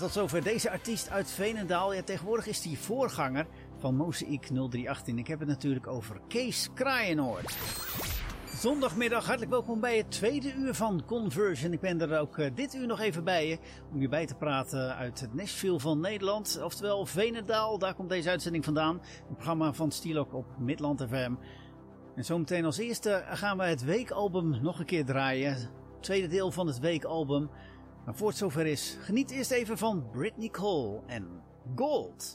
tot zover deze artiest uit Veenendaal. Ja, tegenwoordig is hij voorganger van Mozaïek nul drie achttien. Ik heb het natuurlijk over Kees Kraaienoord. Zondagmiddag, hartelijk welkom bij het tweede uur van Conversion. Ik ben er ook uh, dit uur nog even bij je, om je bij te praten uit het Nashville van Nederland. Oftewel Veenendaal, daar komt deze uitzending vandaan. Een programma van Stielok op Midland F M. En zometeen als eerste gaan we het weekalbum nog een keer draaien. Het tweede deel van het weekalbum. Maar voor het zover is, geniet eerst even van Brittany Cole en Gold.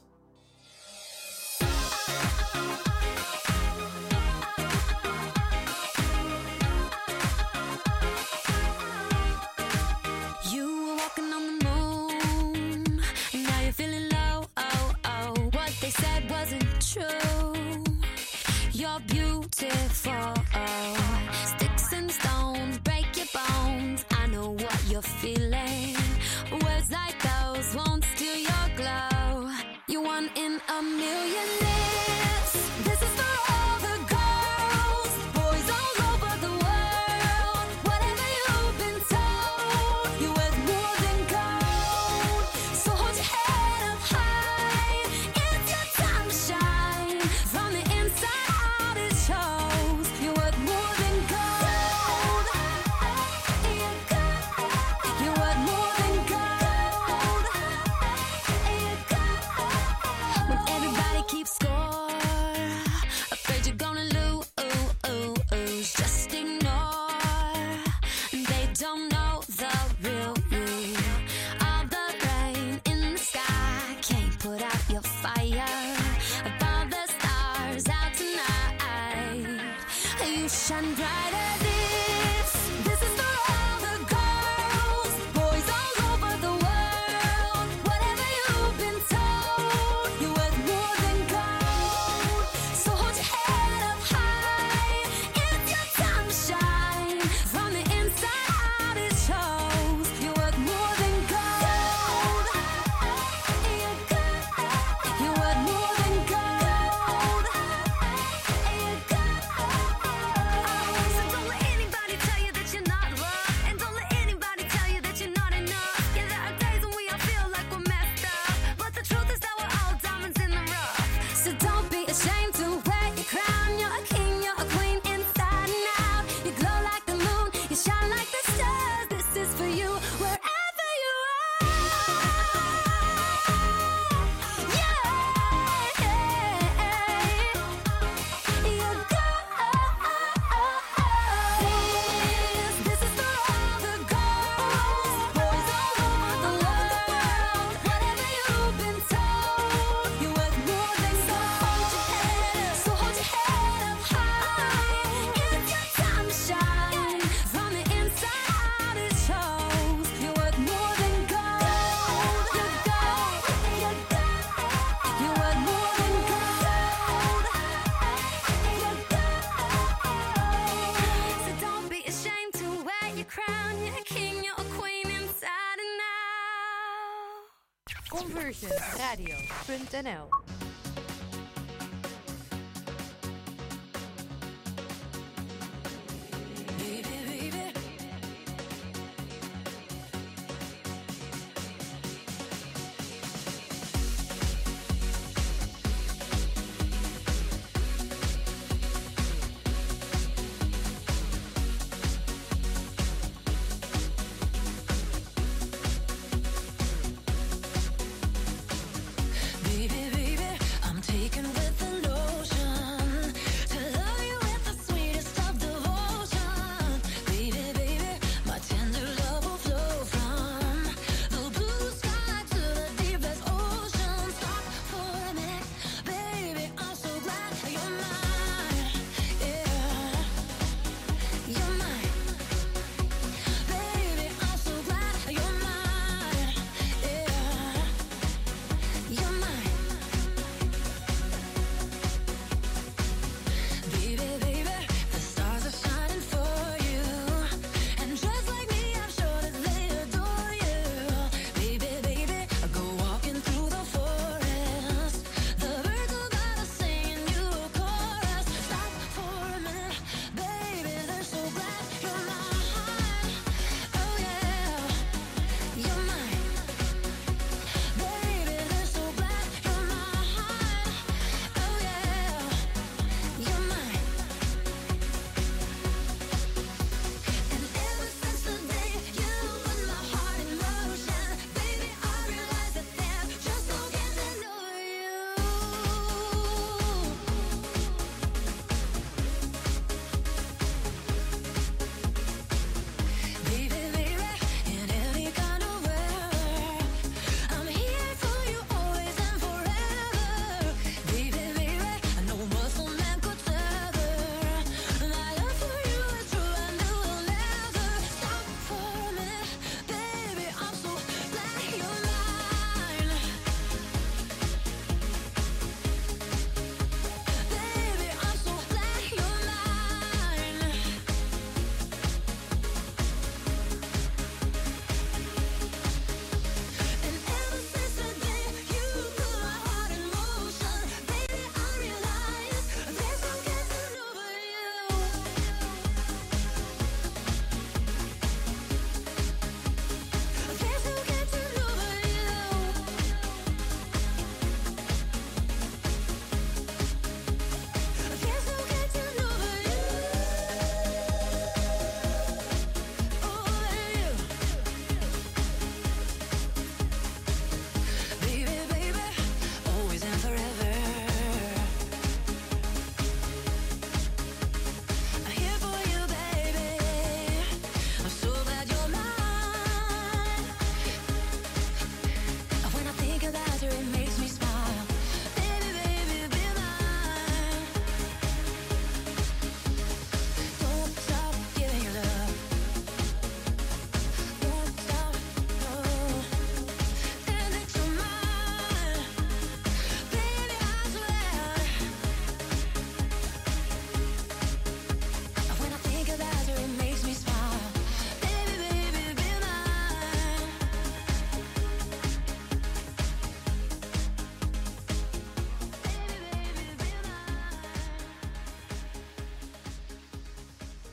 You're beautiful. Sticks and stones break your bones. I know what you're feeling. Words like those won't steal your glow. You're one in a million lives. This is for all the girls, boys all over the world. Whatever you've been told, you're worth more than gold. So hold your head up high. It's your time to shine. From the inside out it shows. You're worth more than gold. You're worth more than gold. When everybody keeps score, afraid you're gonna lose, just ignore. They don't know the real you. All the rain in the sky can't put out your fire. Of all the stars out tonight, you shine brighter. This, this is for all the girls, boys all over the world. Whatever you've been told, you're worth more than gold. So hold your head up high. It's your time to shine. From the inside out it shows. You're worth more than gold. You're worth more than gold. So don't let anybody tell you that you're not loved, and don't let anybody tell you that you're not enough. Yeah, there are days when we all feel like we're messed up, but the truth is that we're all diamonds in the rough. So don't be ashamed to wear your crown. You're a king, you're a queen, inside and out. You glow like the moon, you shine like the stars. This is for you, wherever you are. Yeah, you go. This, this is for all the girls, boys all over the world. Whatever you've been told, you're worth more than gold. So hold your head up high. It's your time to shine. From the inside out it shows. You're worth more than gold. You go, you go. You're worth more than gold. You go. So don't be ashamed to wear your crown. You're a king, you're a queen, inside and out. conversion radio punt n l Baby, baby,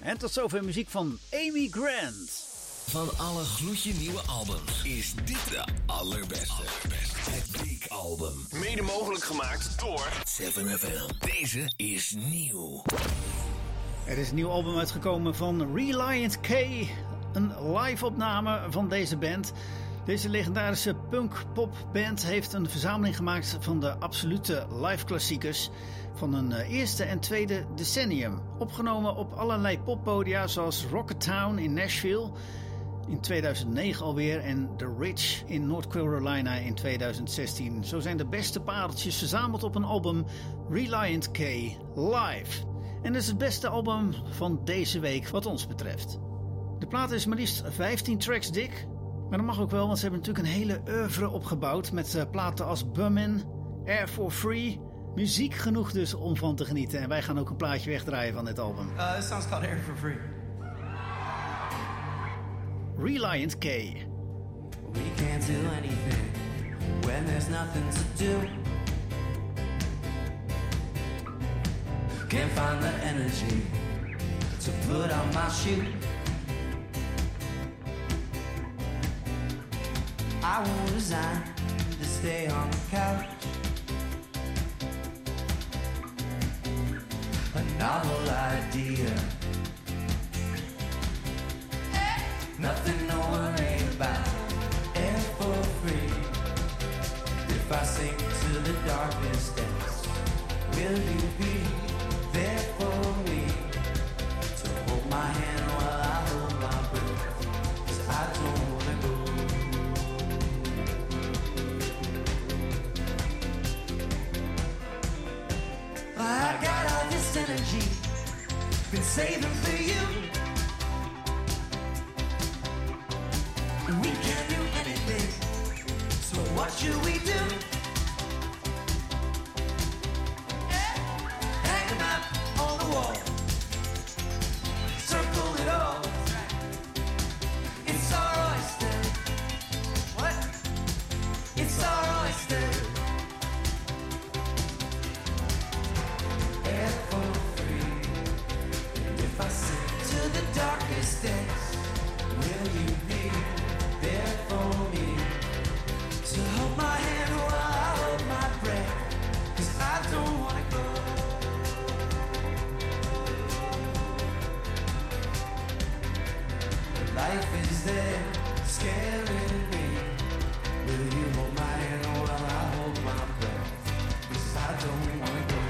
En tot zover muziek van Amy Grant. Van alle gloedje nieuwe albums is dit de allerbeste. allerbeste. Het Big Album. Mede mogelijk gemaakt door zeven F M. Deze is nieuw. Er is een nieuw album uitgekomen van Reliant K. Een live opname van deze band. Deze legendarische punk-pop-band heeft een verzameling gemaakt van de absolute live klassiekers van een eerste en tweede decennium. Opgenomen op allerlei poppodia zoals Rocketown in Nashville in tweeduizend negen alweer en The Ridge in North Carolina in tweeduizend zestien. Zo zijn de beste pareltjes verzameld op een album Reliant K Live. En dat is het beste album van deze week wat ons betreft. De plaat is maar liefst vijftien tracks dik. Maar dat mag ook wel, want ze hebben natuurlijk een hele oeuvre opgebouwd met uh, platen als Bummin, Air for Free. Muziek genoeg dus om van te genieten. En wij gaan ook een plaatje wegdraaien van dit album. Uh, this song's called Air for Free. Reliant K. We can't do anything when there's nothing to do. Can't find the energy to put on my shoe. I won't resign to stay on the couch. A novel idea. Nothing to worry about. Air for free. If I sink to the darkest depths, will you be there for me? To hold my hand while I hold my breath, 'cause I don't wanna go. I got all this energy, been saving for you. We can't do anything, so what should we do? Hang them up on the wall, circle it all. It's our oyster. What? It's our oyster. Air for free. If I sink to the darkest depths, will you be there for me? To hold my hand while I hold my breath, 'cause I don't wanna go. Life is there, scaring me. Will you hold my hand while I hold my breath, 'cause I don't wanna go.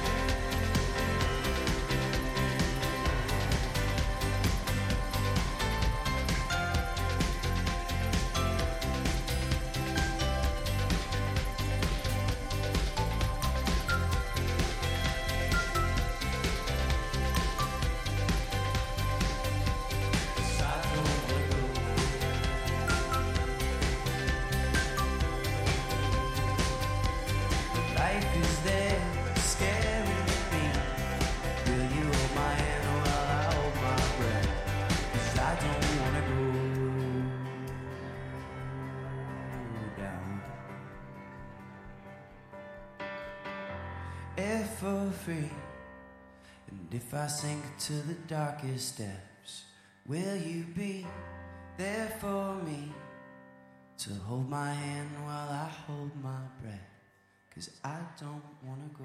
Air for free. And if I sink to the darkest depths, will you be there for me? To hold my hand while I hold my breath, 'cause I don't wanna go.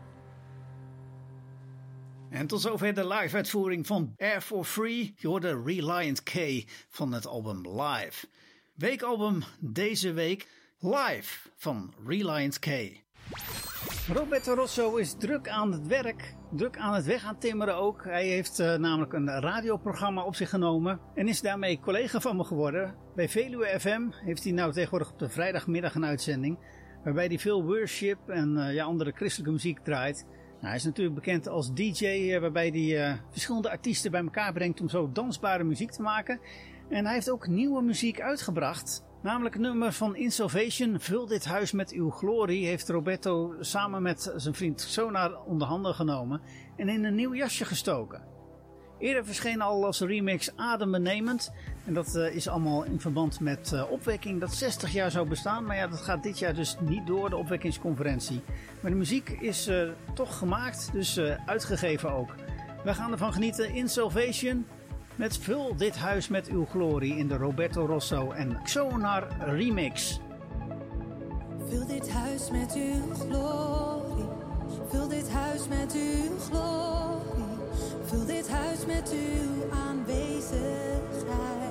En tot zover de live uitvoering van Air for Free. Je hoorde Reliant K van het album Live. Weekalbum deze week Live van Reliant K. Roberto Rosso is druk aan het werk, druk aan het weg aan timmeren ook. Hij heeft uh, namelijk een radioprogramma op zich genomen en is daarmee collega van me geworden. Bij Veluwe F M heeft hij nou tegenwoordig op de vrijdagmiddag een uitzending, waarbij hij veel worship en uh, ja, andere christelijke muziek draait. Nou, hij is natuurlijk bekend als D J, uh, waarbij hij uh, verschillende artiesten bij elkaar brengt om zo dansbare muziek te maken. En hij heeft ook nieuwe muziek uitgebracht. Namelijk het nummer van In Salvation, Vul dit huis met uw glorie, heeft Roberto samen met zijn vriend Sonar onder handen genomen en in een nieuw jasje gestoken. Eerder verscheen al als remix Adembenemend en dat uh, is allemaal in verband met uh, opwekking dat zestig jaar zou bestaan. Maar ja, dat gaat dit jaar dus niet door, de opwekkingsconferentie. Maar de muziek is uh, toch gemaakt, dus uh, uitgegeven ook. We gaan ervan genieten in Salvation met Vul dit huis met uw glorie in de Roberto Rosso en Xonar remix. Vul dit huis met uw glorie. Vul dit huis met uw glorie. Vul dit huis met uw aanwezigheid.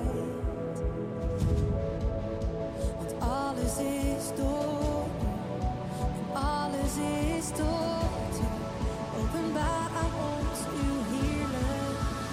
Want alles is door u. En alles is tot u. Openbaar aan ons uw heerlijkheid.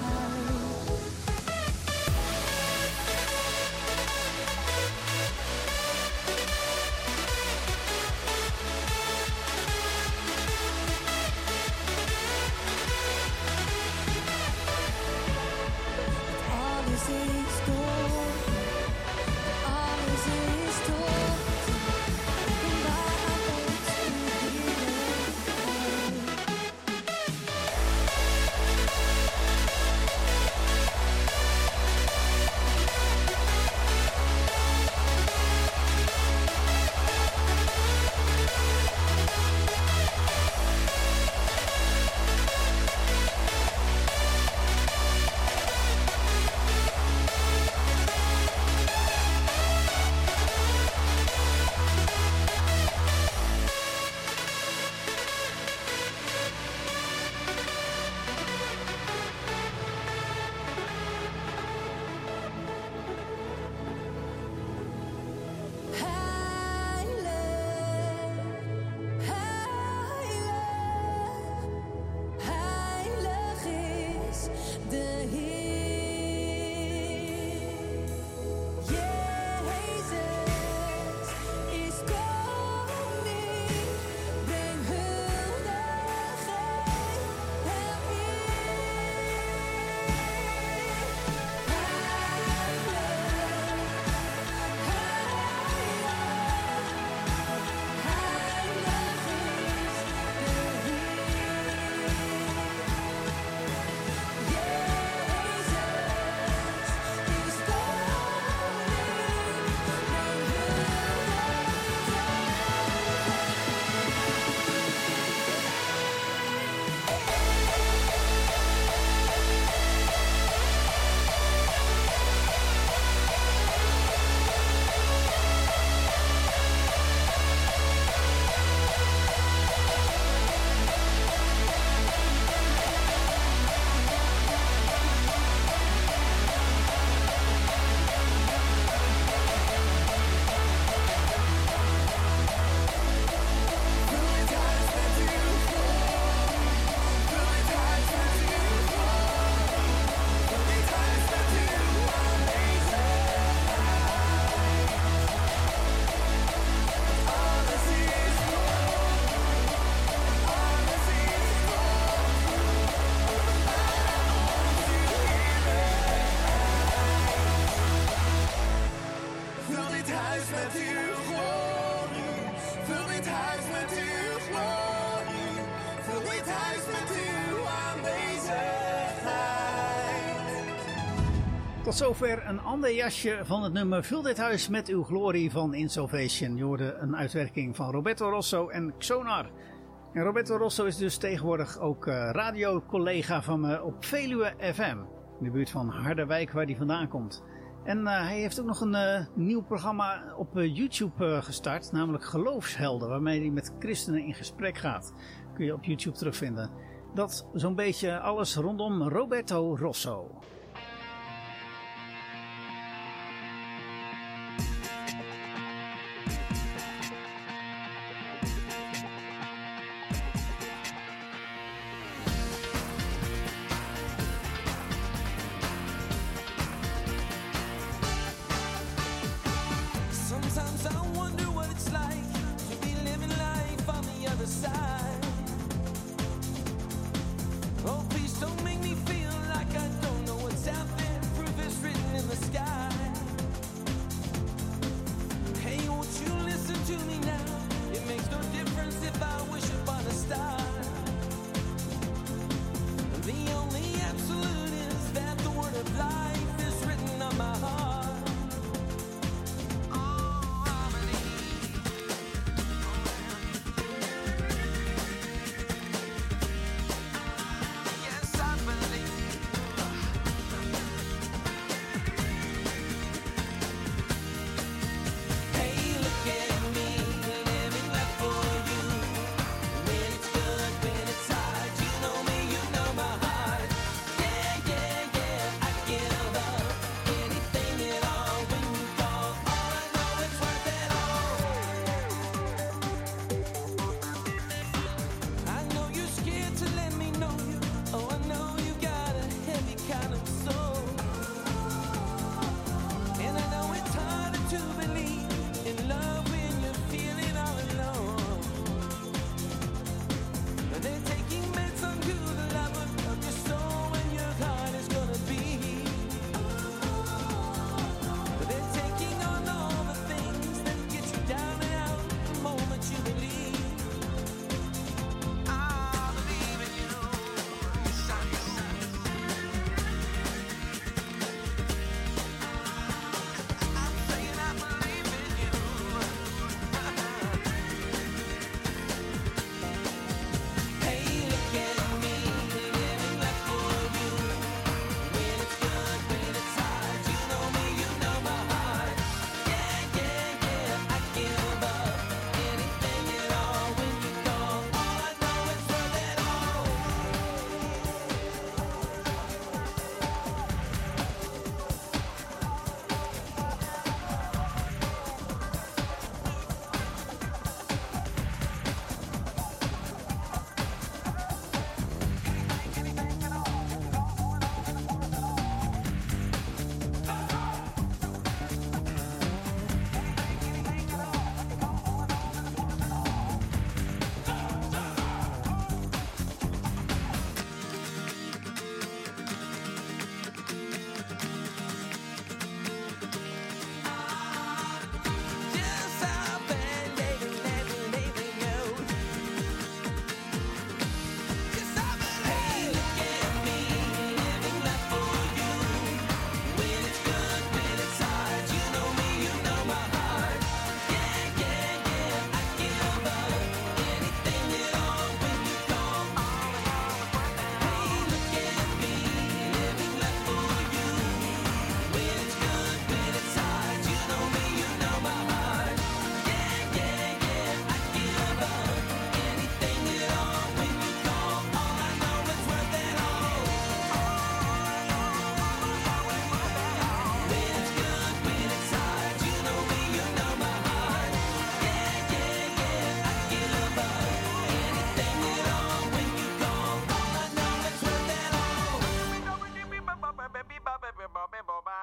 Alles is door, alles is door. Openbaar aan ons uw heerlijkheid. Heilig is de Heer. Jezus is koning. Breng huldigheid hem eer. Vul dit huis met uw glorie. Vul dit huis met uw glorie. Vul dit huis met uw aanwezigheid. Tot zover een ander jasje van het nummer Vul dit huis met uw glorie van In Salvation. Je hoorde een uitwerking van Roberto Rosso en Xonar. En Roberto Rosso is dus tegenwoordig ook uh, radiocollega van me op Veluwe F M. In de buurt van Harderwijk waar hij vandaan komt. En uh, hij heeft ook nog een uh, nieuw programma op uh, YouTube uh, gestart. Namelijk Geloofshelden. Waarmee hij met christenen in gesprek gaat. Kun je op YouTube terugvinden. Dat zo'n beetje alles rondom Roberto Rosso. Sometimes I wonder what it's like to be living life on the other side. Oh, please don't make me feel like I don't know what's out there. Proof is written in the sky. Hey, won't you listen to me now? It makes no difference if I wish upon a star. The only absolute is that the word of life is written on my heart.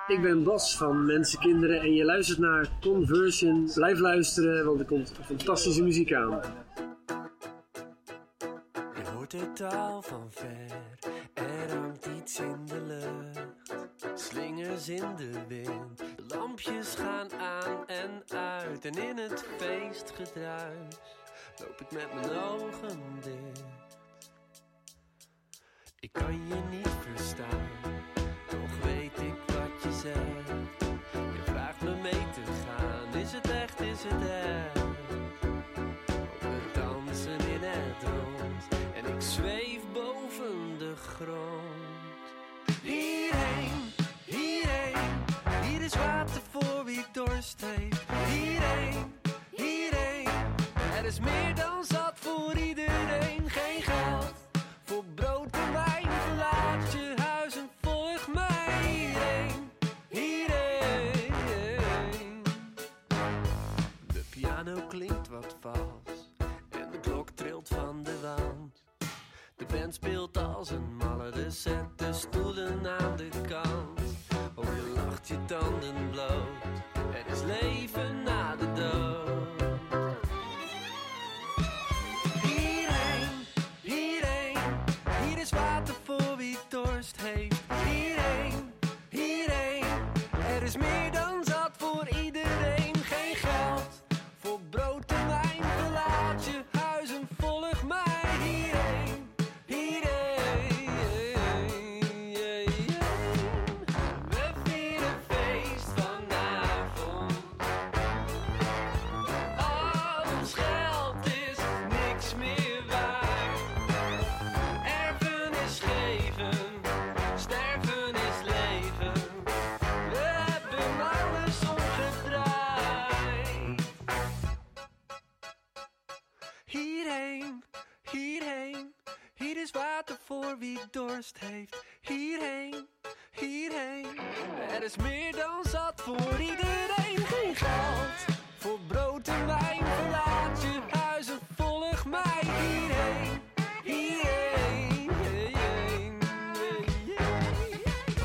Ik ben Bas van Mensen, Kinderen en je luistert naar Conversion. Blijf luisteren, want er komt fantastische muziek aan. Je hoort de taal van ver, er hangt iets in de lucht. Slingers in de wind, lampjes gaan aan en uit. En in het feestgedruis loop ik met mijn ogen dicht. Ik kan je niet verstaan, toch weet ik wat je zegt. Je vraagt me mee te gaan, is het echt, is het echt? We dansen in het rond en ik zweef boven de grond. Hierheen, hierheen, hier is water voor wie dorst heeft. Hierheen, hierheen, er is meer dan zat voor iedereen. Geen geld voor brood en wijn, verlaat je huis en volg mij. Hierheen, hierheen. De piano klinkt wat vals en de klok trilt van de wand. De band speelt als een malle, dus zet de stoelen aan de kant. Oh, je lacht je tanden bloot, er is leven na de dood. Hierheen, hierheen, hier is water voor wie dorst heeft. Hierheen, hierheen, er is meer dan zat voor iedereen. Geen geld voor brood en wijn, verlaat je huis en volg mij. Hierheen, hierheen, we vieren feest vanavond. Al ons geld is niks meer waard. Erfenis geven, sterven is leven. We hebben alles omgedraaid. Hierheen, hierheen, hier is water voor wie dorst heeft. Hierheen, hierheen, er is meer dan zat voor iedereen. Geen geld voor brood en wijn, verlaat je huis en volg mij. Hierheen, hierheen, hierheen, hierheen.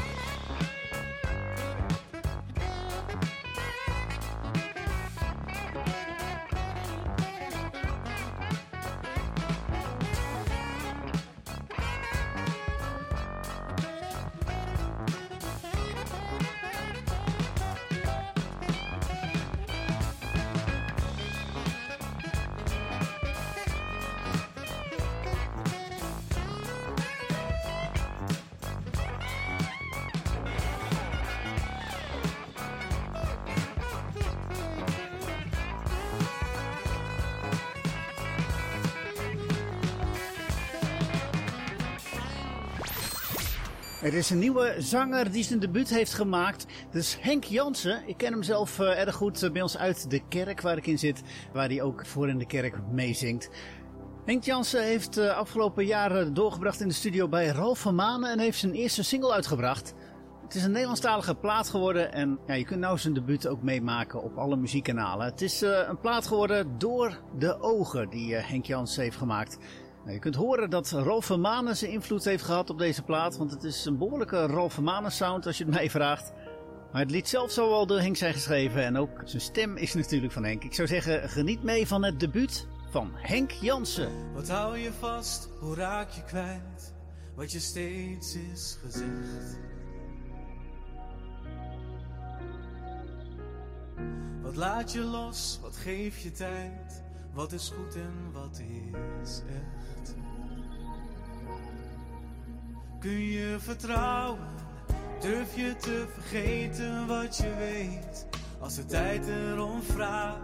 Er is een nieuwe zanger die zijn debuut heeft gemaakt. Dat is Henk Jansen. Ik ken hem zelf uh, erg goed uh, bij ons uit de kerk waar ik in zit. Waar hij ook voor in de kerk meezingt. Henk Jansen heeft uh, afgelopen jaren doorgebracht in de studio bij Ralf van Manen. En heeft zijn eerste single uitgebracht. Het is een Nederlandstalige plaat geworden. En ja, je kunt nou zijn debuut ook meemaken op alle muziekkanalen. Het is uh, een plaat geworden door de ogen die uh, Henk Jansen heeft gemaakt. Nou, je kunt horen dat Ralf van Manen zijn invloed heeft gehad op deze plaat. Want het is een behoorlijke Ralf van Manen sound als je het mij vraagt. Maar het lied zelf zou wel door Henk zijn geschreven. En ook zijn stem is natuurlijk van Henk. Ik zou zeggen, geniet mee van het debuut van Henk Jansen. Wat hou je vast, hoe raak je kwijt wat je steeds is gezegd? Wat laat je los, wat geef je tijd? Wat is goed en wat is echt? Kun je vertrouwen? Durf je te vergeten wat je weet? Als de tijd erom vraagt.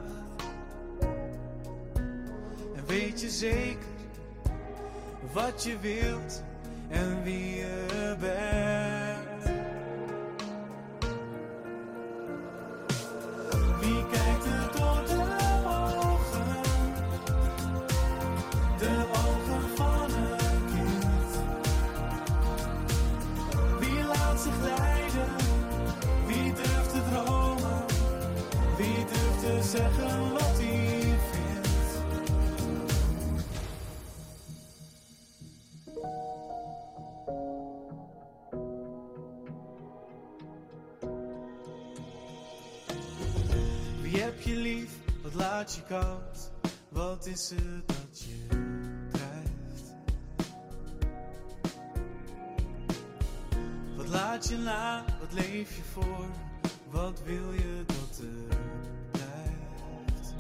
En weet je zeker wat je wilt en wie je bent? Wie kijkt er door de ogen? De ogen van een kind. Wie laat zich leiden? Wie durft te dromen? Wie durft te zeggen wat hij vindt? je lief, wat laat je koud? Wat is het dat je drijft? Wat laat je na, wat leef je voor? Wat wil je dat er blijft?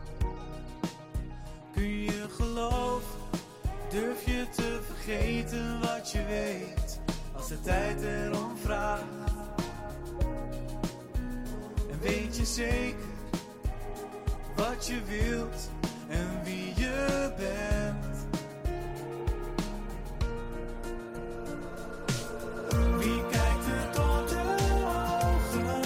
Kun je geloven? Durf je te vergeten wat je weet? Als de tijd erom vraagt. En weet je zeker wat je wilt en wie je bent? Wie kijkt er tot de ogen?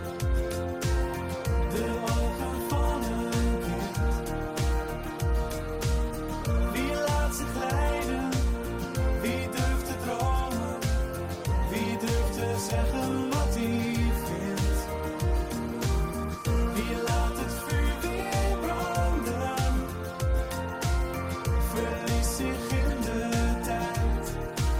De ogen van een kind. Wie laat zich leiden? Wie durft te dromen? Wie durft te zeggen wat hij vindt? Wie laat het vuur weer branden? Verliest zich in de tijd.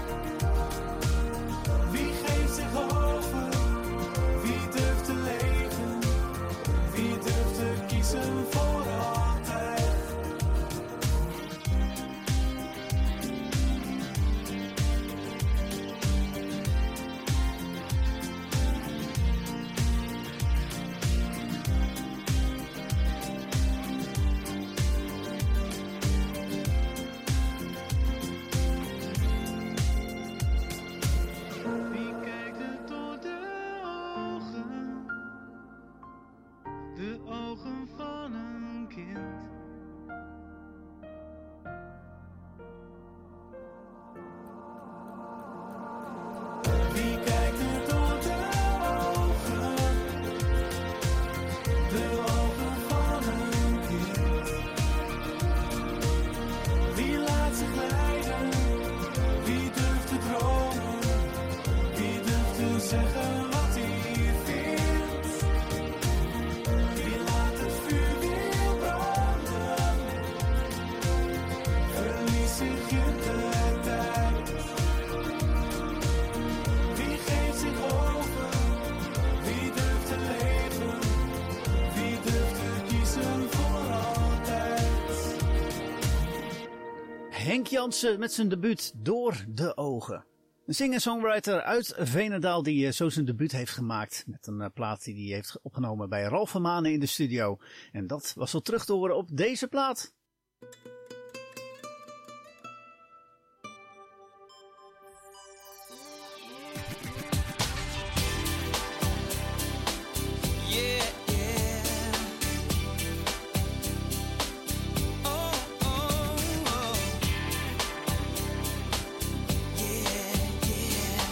Wie geeft zich over? Wie durft te leven? Wie durft te kiezen voor altijd? Wie kijkt er door de ogen? De ogen van een kind. Wie kijkt er door de ogen? De ogen van een kind. Wie laat zich leiden? Wie durft te dromen? Wie durft te zeggen wat hij vindt? Wie laat het vuur weer branden? Verliest zich in de tijd. Wie geeft zich over? Wie durft te leven? Wie durft te kiezen voor altijd? Henk Jansen met zijn debuut Door de Ogen. Een singer-songwriter uit Veenendaal die uh, zo zijn debuut heeft gemaakt met een uh, plaat die hij heeft opgenomen bij Ralf van Manen in de studio. En dat was al terug te horen op deze plaat. Yeah, yeah. Oh, oh, oh. Yeah, yeah.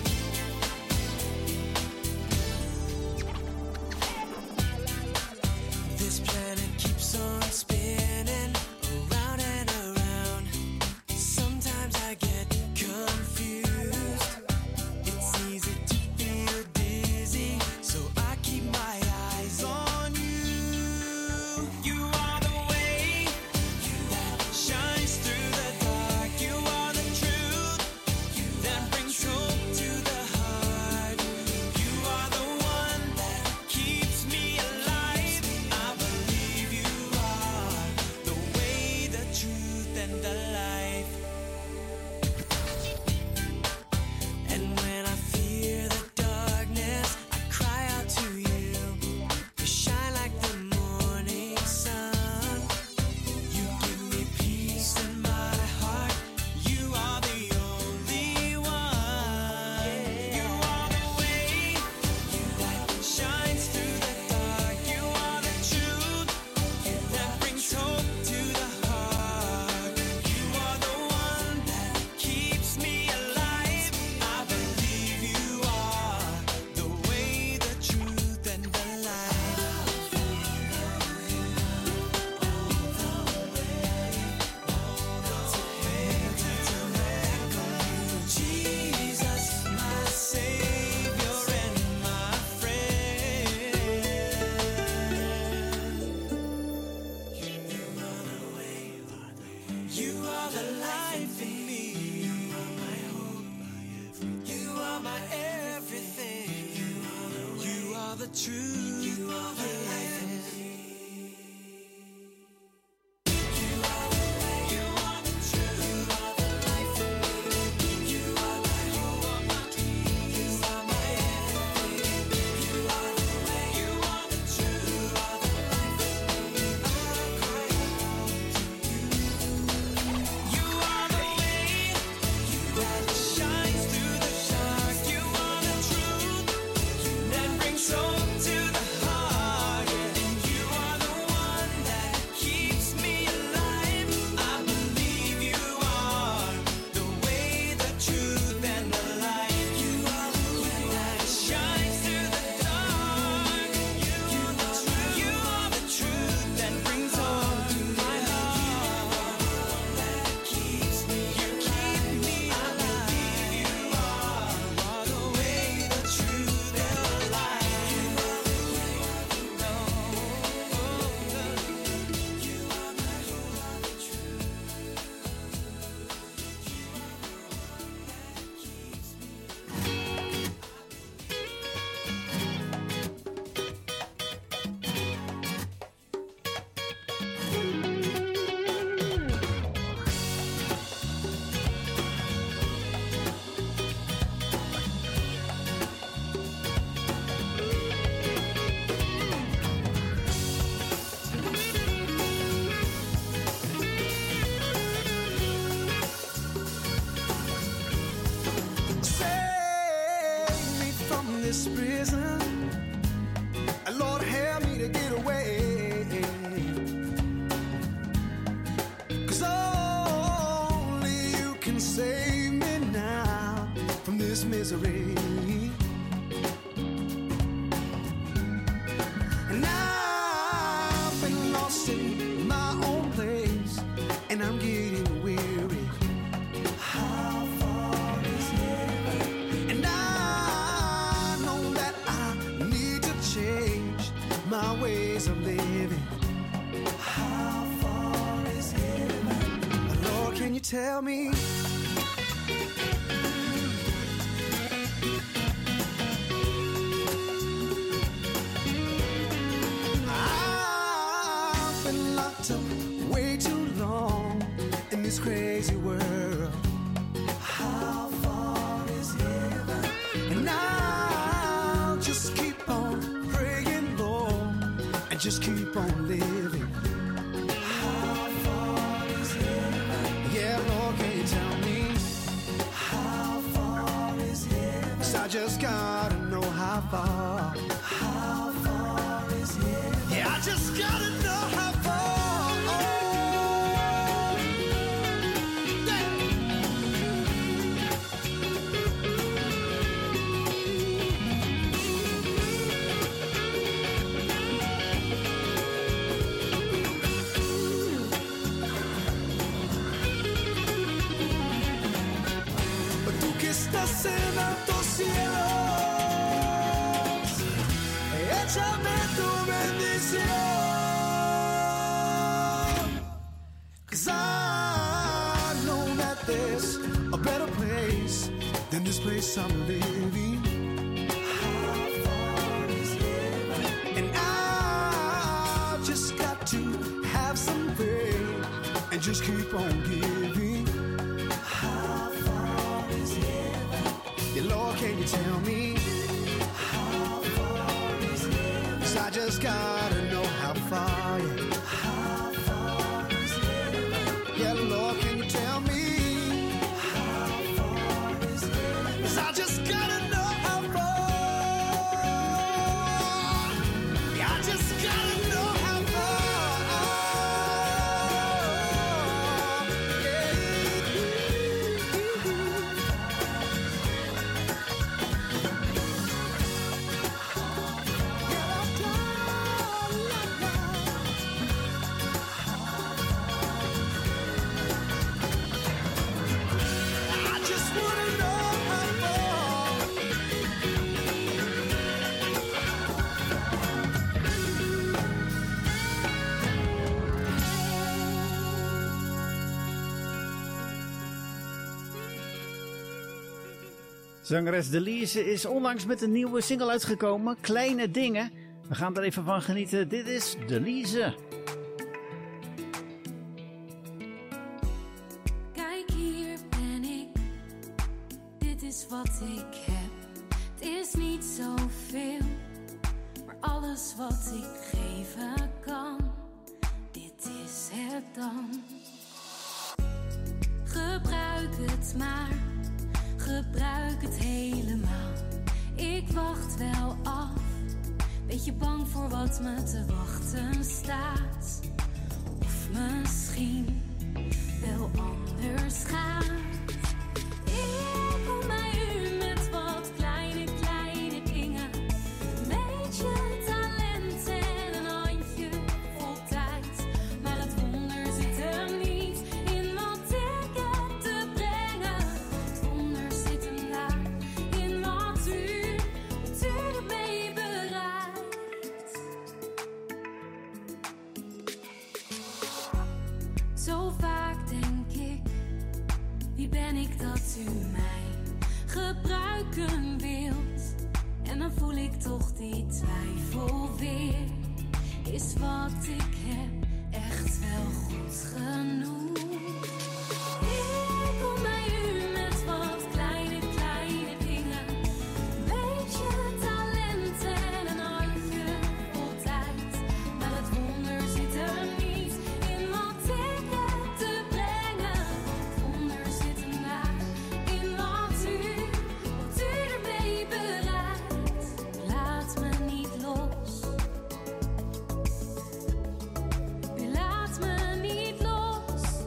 This planet keeps on spinning around and around. Sometimes I get confused. It's easy to feel dizzy, so I keep my eyes on you. You are the way that shines through the dark. You are the truth that brings hope to the heart. You are the one that keeps me alive. I believe you are the way, the truth, and the life. And when I fear the darkness, I cry out to you. You shine like the morning sun. You give me peace in my heart. You are the only one. You are the way that shines through the dark. You are the truth that brings hope to the heart. You are the one that keeps me alive. I believe you are the way, the truth, and the life. Jesus, my Savior and my friend. You are the way, you are the life in me. You are my hope, you are my everything. You are the truth, you are the life in me. my ways of living. How far is heaven? Lord, can you tell me? I've been locked up way too long in this crazy world. How far is heaven? And I'll just keep on praying, Lord, and just keep on living. How far is heaven? Yeah, Lord, can you tell me? How far is heaven? 'Cause I just gotta know how far. How far is heaven? Yeah, I just gotta know how far. Estás en altos cielos, échame tu bendición, 'cause I know that there's a better place than this place I'm living. How far is heaven? And I just got to have some faith and just keep on giving. How far is heaven? Yeah, Lord, can you tell me? How far is heaven? 'Cause I just gotta know how far, yeah. How far is heaven? Yeah, Lord, can you tell me? How far is heaven? 'Cause I just gotta know how far. Yeah, I just gotta know how far. Yeah. I just wanna know how far. Zangeres Delise is onlangs met een nieuwe single uitgekomen, Kleine Dingen. We gaan er even van genieten. Dit is Delise. Kijk, hier ben ik. Dit is wat ik heb. Het is niet zoveel, maar alles wat ik geven kan. Dit is het dan. Gebruik het maar. Gebruik het helemaal. Ik wacht wel af. Beetje bang voor wat me te wachten staat. Of misschien wel anders gaat. Ik kom bij u met wat kleine, kleine dingen. Een beetje talent en een handje vol tijd. Maar het wonder zit hem niet in wat ik heb te brengen. Het wonder zit hem daar in wat u, wat u ermee bereikt. Zo vaak denk ik, wie ben ik dat u mij gebruiken wilt? En dan voel ik toch die twijfel weer. Is wat ik heb echt wel goed genoeg? Ik kom bij u met wat kleine, kleine dingen. Een beetje talent en een handje vol tijd. Maar het wonder zit er niet in wat ik heb te brengen. Het wonder zit hem daar in wat u, wat u ermee bereikt. Laat me niet los. U laat me niet los.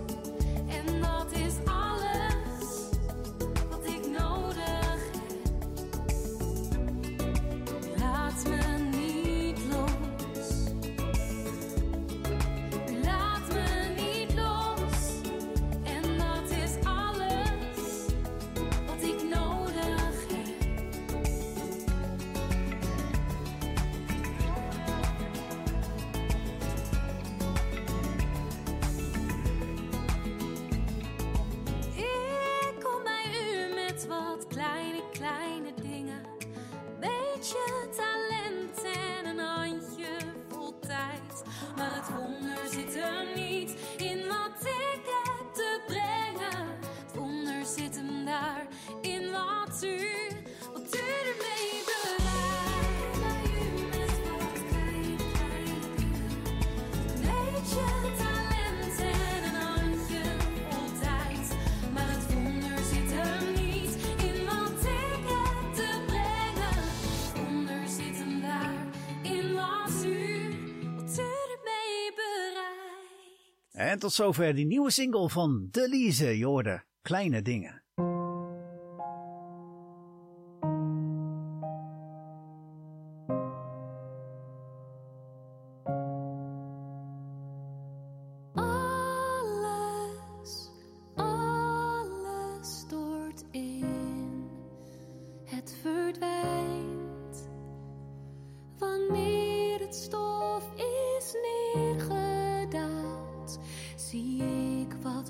En tot zover die nieuwe single van Delise, je hoorde Kleine Dingen. Alles, alles stort in. Het verdwijnt wanneer het stof is neergedaald. Zie ik wat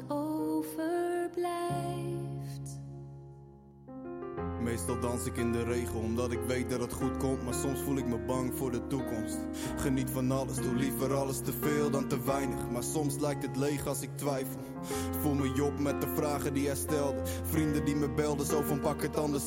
overblijft. Meestal dans ik in de regen omdat ik weet dat het goed komt. Maar soms voel ik me bang voor de toekomst. Geniet van alles, doe liever alles te veel dan te weinig. Maar soms lijkt het leeg als ik twijfel. Voel me Job met de vragen die hij stelde. Vrienden die me belden, zo van pak het anders